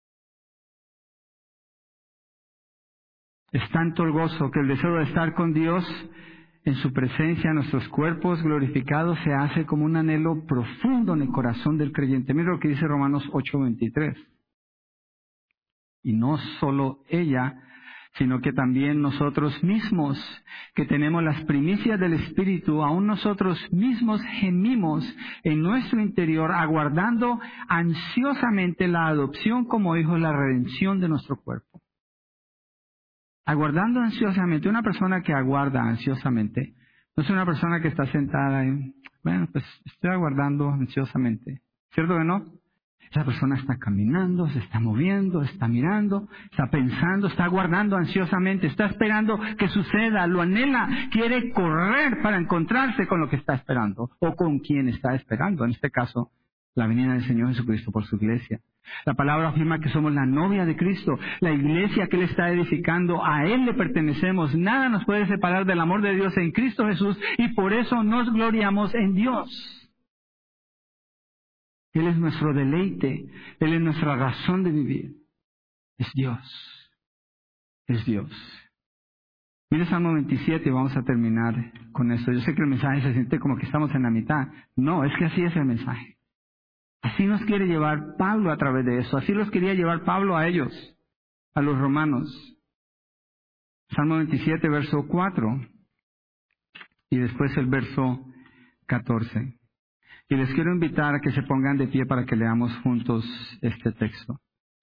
Speaker 1: Es tanto el gozo que el deseo de estar con Dios en su presencia, nuestros cuerpos glorificados, se hace como un anhelo profundo en el corazón del creyente. Mira lo que dice Romanos 8:23. Y no solo ella, sino que también nosotros mismos, que tenemos las primicias del Espíritu, aún nosotros mismos gemimos en nuestro interior, aguardando ansiosamente la adopción como hijos, la redención de nuestro cuerpo. Aguardando ansiosamente, una persona que aguarda ansiosamente, no es una persona que está sentada y, bueno, pues estoy aguardando ansiosamente. ¿Cierto que no? Esa persona está caminando, se está moviendo, está mirando, está pensando, está aguardando ansiosamente, está esperando que suceda, lo anhela, quiere correr para encontrarse con lo que está esperando, o con quien está esperando, en este caso, la venida del Señor Jesucristo por su iglesia. La palabra afirma que somos la novia de Cristo, la iglesia que Él está edificando, a Él le pertenecemos, nada nos puede separar del amor de Dios en Cristo Jesús, y por eso nos gloriamos en Dios. Él es nuestro deleite, Él es nuestra razón de vivir. Es Dios, es Dios. Mire Salmo 27 y vamos a terminar con esto. Yo sé que el mensaje se siente como que estamos en la mitad. No, es que así es el mensaje. Así nos quiere llevar Pablo a través de eso. Así los quería llevar Pablo a ellos, a los romanos. Salmo 27, verso 4. Y después el verso 14. Y les quiero invitar a que se pongan de pie para que leamos juntos este texto.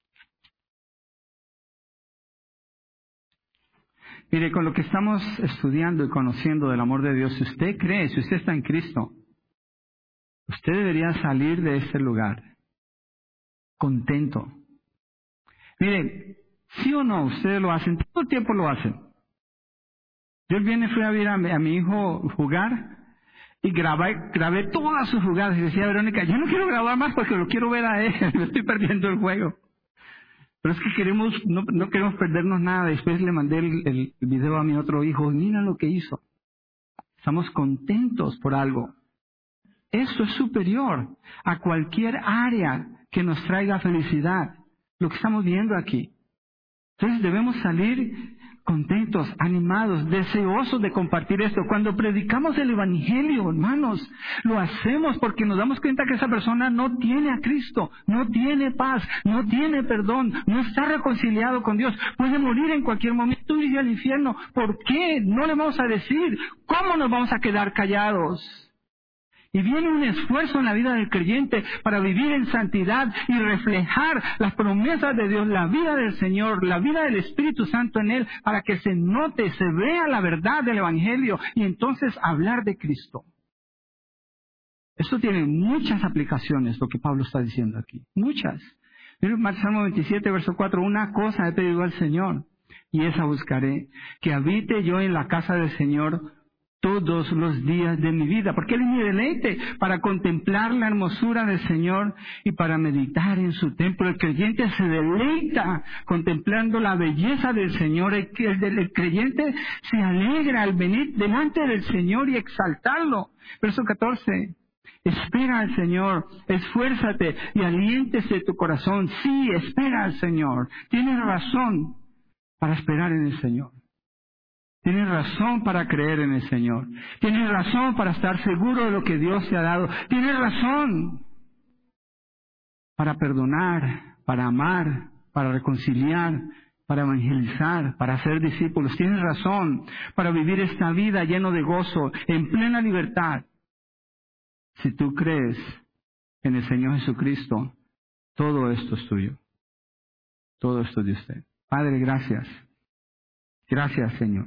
Speaker 1: Mire, con lo que estamos estudiando y conociendo del amor de Dios, si usted cree, si usted está en Cristo, usted debería salir de este lugar contento. Mire, sí o no, ustedes lo hacen, todo el tiempo lo hacen. Yo el viernes fui a ver a mi hijo jugar y grabé todas sus jugadas y decía, Verónica, yo no quiero grabar más porque lo quiero ver a él, me estoy perdiendo el juego. Pero es que no queremos perdernos nada. Después le mandé el video a mi otro hijo, mira lo que hizo. Estamos contentos por algo. Esto es superior a cualquier área que nos traiga felicidad, lo que estamos viendo aquí. Entonces debemos salir contentos, animados, deseosos de compartir esto. Cuando predicamos el Evangelio, hermanos, lo hacemos porque nos damos cuenta que esa persona no tiene a Cristo, no tiene paz, no tiene perdón, no está reconciliado con Dios, puede morir en cualquier momento y ir al infierno. ¿Por qué? No le vamos a decir. ¿Cómo nos vamos a quedar callados? Y viene un esfuerzo en la vida del creyente para vivir en santidad y reflejar las promesas de Dios, la vida del Señor, la vida del Espíritu Santo en Él, para que se note, se vea la verdad del Evangelio y entonces hablar de Cristo. Esto tiene muchas aplicaciones, lo que Pablo está diciendo aquí. Muchas. Miren, Salmo 27, verso 4. Una cosa he pedido al Señor y esa buscaré, que habite yo en la casa del Señor todos los días de mi vida, porque Él es mi deleite, para contemplar la hermosura del Señor y para meditar en su templo. El creyente se deleita contemplando la belleza del Señor. El creyente se alegra al venir delante del Señor y exaltarlo. Verso 14. Espera al Señor, esfuérzate y aliéntese tu corazón. Sí, espera al Señor. Tienes razón para esperar en el Señor. Tienes razón para creer en el Señor. Tienes razón para estar seguro de lo que Dios te ha dado. Tienes razón para perdonar, para amar, para reconciliar, para evangelizar, para ser discípulos. Tienes razón para vivir esta vida lleno de gozo, en plena libertad. Si tú crees en el Señor Jesucristo, todo esto es tuyo. Todo esto es de usted. Padre, gracias. Gracias, Señor,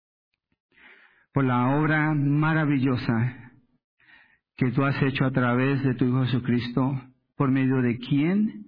Speaker 1: por la obra maravillosa que tú has hecho a través de tu Hijo Jesucristo, por medio de quien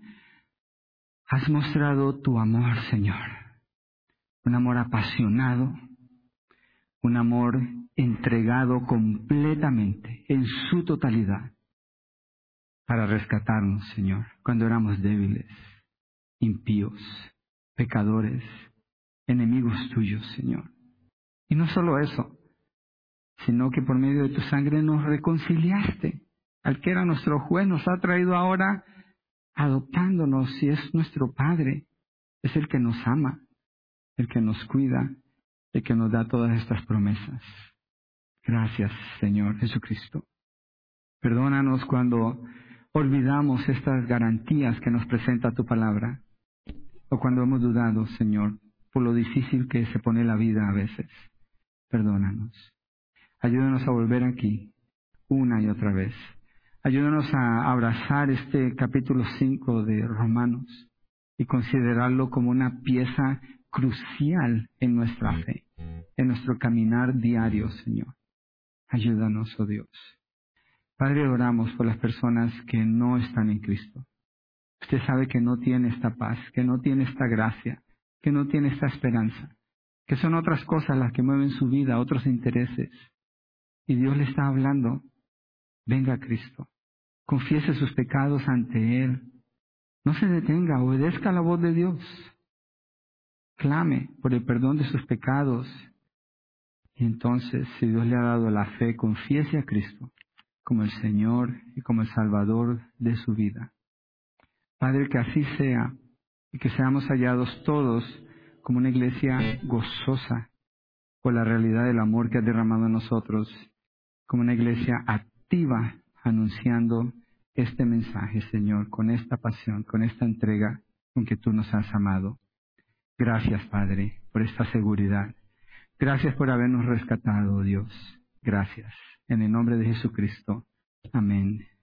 Speaker 1: has mostrado tu amor, Señor. Un amor apasionado, un amor entregado completamente, en su totalidad, para rescatarnos, Señor, cuando éramos débiles, impíos, pecadores, enemigos tuyos, Señor. Y no solo eso, sino que por medio de tu sangre nos reconciliaste. Al que era nuestro juez nos ha traído ahora adoptándonos, y es nuestro Padre. Es el que nos ama, el que nos cuida, el que nos da todas estas promesas. Gracias, Señor Jesucristo. Perdónanos cuando olvidamos estas garantías que nos presenta tu palabra, o cuando hemos dudado, Señor, por lo difícil que se pone la vida a veces. Perdónanos. Ayúdanos a volver aquí una y otra vez. Ayúdanos a abrazar este capítulo 5 de Romanos y considerarlo como una pieza crucial en nuestra fe, en nuestro caminar diario, Señor. Ayúdanos, oh Dios. Padre, oramos por las personas que no están en Cristo. Usted sabe que no tiene esta paz, que no tiene esta gracia, que no tiene esta esperanza, que son otras cosas las que mueven su vida, otros intereses. Y Dios le está hablando. Venga a Cristo. Confiese sus pecados ante Él. No se detenga, obedezca la voz de Dios. Clame por el perdón de sus pecados. Y entonces, si Dios le ha dado la fe, confiese a Cristo como el Señor y como el Salvador de su vida. Padre, que así sea, y que seamos hallados todos como una iglesia gozosa por la realidad del amor que has derramado en nosotros, como una iglesia activa anunciando este mensaje, Señor, con esta pasión, con esta entrega con que tú nos has amado. Gracias, Padre, por esta seguridad. Gracias por habernos rescatado, Dios. Gracias. En el nombre de Jesucristo. Amén.